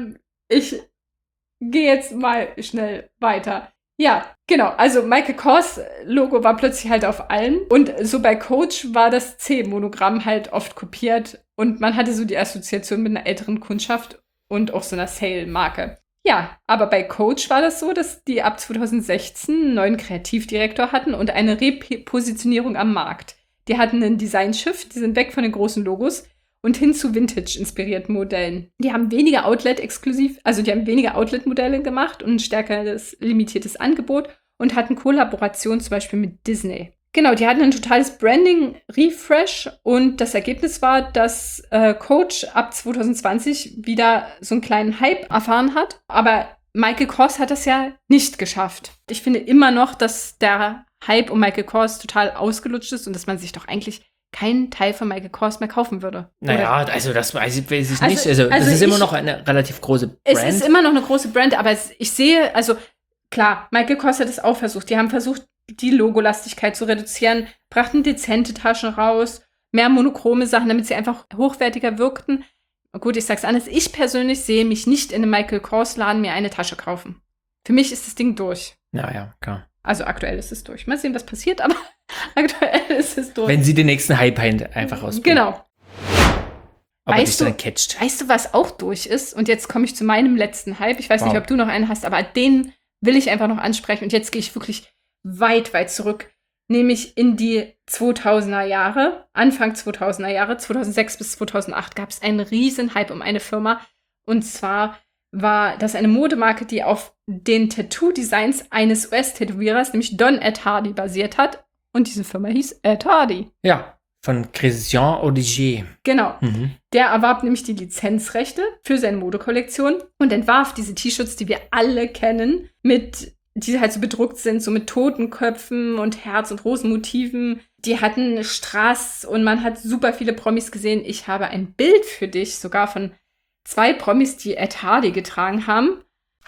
Ich gehe jetzt mal schnell weiter. Ja, genau. Also Michael Kors Logo war plötzlich halt auf allen. Und so bei Coach war das C-Monogramm halt oft kopiert. Und man hatte so die Assoziation mit einer älteren Kundschaft und auch so einer Sale-Marke. Ja, aber bei Coach war das so, dass die ab 2016 einen neuen Kreativdirektor hatten und eine Repositionierung am Markt. Die hatten einen Design-Shift, die sind weg von den großen Logos und hin zu Vintage-inspirierten Modellen. Die haben weniger Outlet-Modelle gemacht und ein stärkeres limitiertes Angebot und hatten Kollaborationen zum Beispiel mit Disney. Genau, die hatten ein totales Branding-Refresh und das Ergebnis war, dass Coach ab 2020 wieder so einen kleinen Hype erfahren hat. Aber Michael Kors hat das ja nicht geschafft. Ich finde immer noch, dass der Hype um Michael Kors total ausgelutscht ist und dass man sich doch eigentlich keinen Teil von Michael Kors mehr kaufen würde. Naja, Oder? also das weiß ich nicht. Also das ist immer noch eine relativ große Brand. Es ist immer noch eine große Brand, aber ich sehe, also klar, Michael Kors hat es auch versucht. Die haben versucht, die Logolastigkeit zu reduzieren, brachten dezente Taschen raus, mehr monochrome Sachen, damit sie einfach hochwertiger wirkten. Gut, ich sag's anders. Ich persönlich sehe mich nicht in einem Michael Kors Laden mir eine Tasche kaufen. Für mich ist das Ding durch. Ja, klar. Also aktuell ist es durch. Mal sehen, was passiert, aber aktuell ist es durch. Wenn sie den nächsten Hype einfach rausbringen. Genau. Aber Weißt dich dann catcht. Weißt du, was auch durch ist? Und jetzt komme ich zu meinem letzten Hype. Ich weiß nicht, Wow. ob du noch einen hast, aber den will ich einfach noch ansprechen. Und jetzt gehe ich wirklich weit, weit zurück. Nämlich in die 2000er Jahre, Anfang 2000er Jahre, 2006 bis 2008 gab es einen riesen Hype um eine Firma. Und zwar war das eine Modemarke, die auf den Tattoo-Designs eines US-Tätowierers, nämlich Don Ed Hardy, basiert hat. Und diese Firma hieß Ed Hardy. Ja, von Christian Audigier. Genau. Mhm. Der erwarb nämlich die Lizenzrechte für seine Modekollektion und entwarf diese T-Shirts, die wir alle kennen, die halt so bedruckt sind, so mit Totenköpfen und Herz- und Rosenmotiven. Die hatten Strass und man hat super viele Promis gesehen. Ich habe ein Bild für dich, sogar von 2 Promis, die Ed Hardy getragen haben.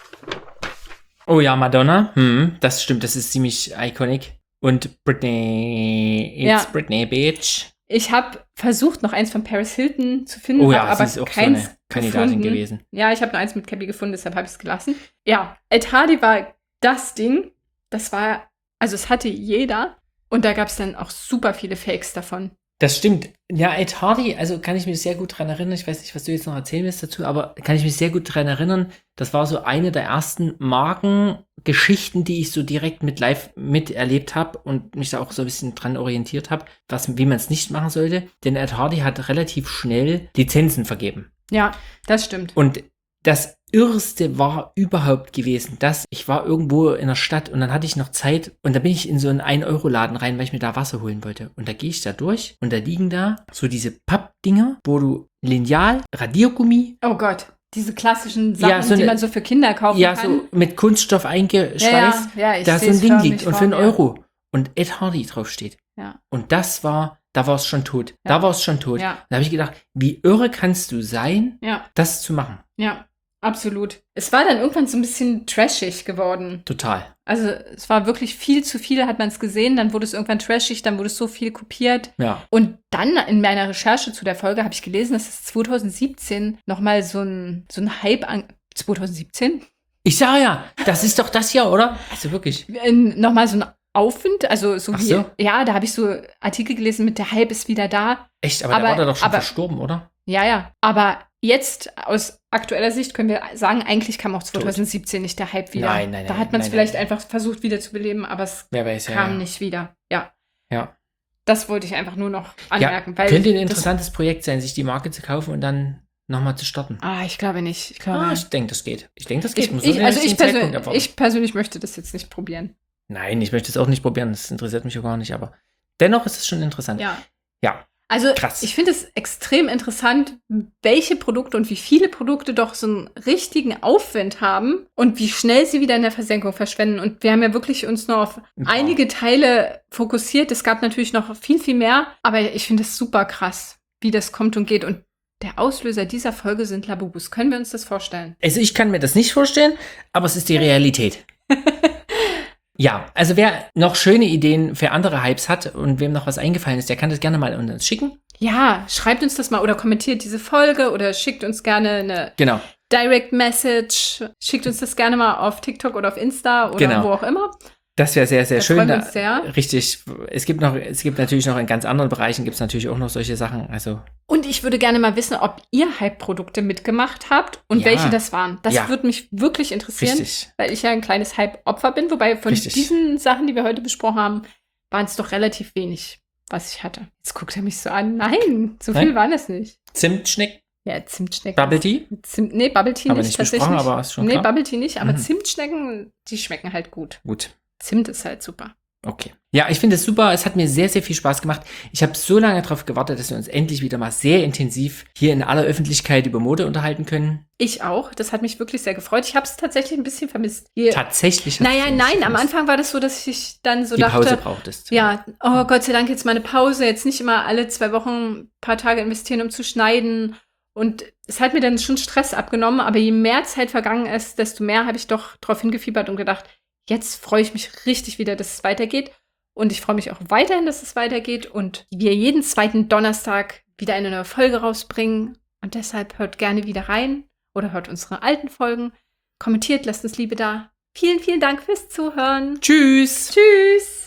Oh ja, Madonna. Das stimmt, das ist ziemlich iconic. Und Britney. It's Ja. Britney, bitch. Ich habe versucht, noch eins von Paris Hilton zu finden, Oh ja, habe aber sie ist auch so keins eine Kandidatin gefunden. gewesen. Ja, ich habe nur eins mit Cappy gefunden, deshalb habe ich es gelassen. Ja, Ed Hardy war das Ding. Das war, also es hatte jeder. Und da gab es dann auch super viele Fakes davon. Das stimmt. Ja, Ed Hardy, also kann ich mich sehr gut dran erinnern. Ich weiß nicht, was du jetzt noch erzählen willst dazu, aber kann ich mich sehr gut dran erinnern. Das war so eine der ersten Marken Geschichten, die ich so direkt mit live miterlebt habe und mich da auch so ein bisschen dran orientiert habe, wie man es nicht machen sollte. Denn Ed Hardy hat relativ schnell Lizenzen vergeben. Ja, das stimmt. Und das Irrste war überhaupt gewesen, dass ich war irgendwo in der Stadt und dann hatte ich noch Zeit und da bin ich in so einen 1-Euro-Laden rein, weil ich mir da Wasser holen wollte. Und da gehe ich da durch und da liegen da so diese Pappdinger, wo du Lineal, Radiergummi. Oh Gott, diese klassischen Sachen, die man so für Kinder kaufen kann. Ja, so mit Kunststoff eingeschweißt, ich da so ein Ding liegt und für 1 Euro und Ed Hardy draufsteht. Ja. Und da war es schon tot. Ja. Da war es schon tot. Ja. Da habe ich gedacht, wie irre kannst du sein, Ja. das zu machen? Ja, absolut. Es war dann irgendwann so ein bisschen trashig geworden. Total. Also es war wirklich viel zu viel, hat man es gesehen. Dann wurde es irgendwann trashig, dann wurde es so viel kopiert. Ja. Und dann in meiner Recherche zu der Folge habe ich gelesen, dass es 2017 nochmal so ein Hype an... 2017? Ich sage ja, das ist doch das hier, oder? Also wirklich. Nochmal so ein Aufwind, also so Ach wie... so. Ja, da habe ich so Artikel gelesen mit der Hype ist wieder da. Echt, aber der war da doch schon verstorben, oder? Ja. Aber jetzt aus aktueller Sicht können wir sagen, eigentlich kam auch 2017 nicht der Hype wieder. Nein. Da hat man es vielleicht einfach versucht wieder zu beleben, aber es kam nicht wieder. Ja. Das wollte ich einfach nur noch anmerken. Weil könnte ein interessantes Projekt sein, sich die Marke zu kaufen und dann nochmal zu starten. Ich glaube nicht. Ich denke, das geht. Ich persönlich möchte das jetzt nicht probieren. Nein, ich möchte es auch nicht probieren. Das interessiert mich auch gar nicht, aber dennoch ist es schon interessant. Ja. Also krass. Ich finde es extrem interessant, welche Produkte und wie viele Produkte doch so einen richtigen Aufwind haben und wie schnell sie wieder in der Versenkung verschwinden. Und wir haben ja wirklich uns nur auf einige Teile fokussiert. Es gab natürlich noch viel, viel mehr, aber ich finde es super krass, wie das kommt und geht. Und der Auslöser dieser Folge sind Labubus. Können wir uns das vorstellen? Also ich kann mir das nicht vorstellen, aber es ist die Realität. Ja, also wer noch schöne Ideen für andere Hypes hat und wem noch was eingefallen ist, der kann das gerne mal an uns schicken. Ja, schreibt uns das mal oder kommentiert diese Folge oder schickt uns gerne eine Direct Message. Schickt uns das gerne mal auf TikTok oder auf Insta oder wo auch immer. Das wäre sehr, sehr schön. Freuen wir uns sehr. Richtig. Es gibt natürlich noch in ganz anderen Bereichen gibt es natürlich auch noch solche Sachen. Also. Und ich würde gerne mal wissen, ob ihr Hype-Produkte mitgemacht habt und welche das waren. Das würde mich wirklich interessieren, weil ich ja ein kleines Hype-Opfer bin. Wobei von diesen Sachen, die wir heute besprochen haben, waren es doch relativ wenig, was ich hatte. Jetzt guckt er mich so an. Nein, so viel waren es nicht. Zimtschnecken? Ja, Zimtschnecken. Bubble Tea? Nee, Bubble Tea nicht tatsächlich. Aber ist schon klar. Bubble Tea nicht, aber Zimtschnecken, die schmecken halt gut. Zimt ist halt super. Okay. Ja, ich finde es super. Es hat mir sehr, sehr viel Spaß gemacht. Ich habe so lange darauf gewartet, dass wir uns endlich wieder mal sehr intensiv hier in aller Öffentlichkeit über Mode unterhalten können. Ich auch. Das hat mich wirklich sehr gefreut. Ich habe es tatsächlich ein bisschen vermisst. Tatsächlich? Nein. Am Anfang war das so, dass ich dann so dachte... Die Pause brauchtest. Ja, oh Gott sei Dank jetzt mal eine Pause. Jetzt nicht immer alle 2 Wochen ein paar Tage investieren, um zu schneiden. Und es hat mir dann schon Stress abgenommen. Aber je mehr Zeit vergangen ist, desto mehr habe ich doch drauf hingefiebert und gedacht, jetzt freue ich mich richtig wieder, dass es weitergeht. Und ich freue mich auch weiterhin, dass es weitergeht. Und wir jeden 2. Donnerstag wieder eine neue Folge rausbringen. Und deshalb hört gerne wieder rein oder hört unsere alten Folgen. Kommentiert, lasst uns Liebe da. Vielen, vielen Dank fürs Zuhören. Tschüss. Tschüss.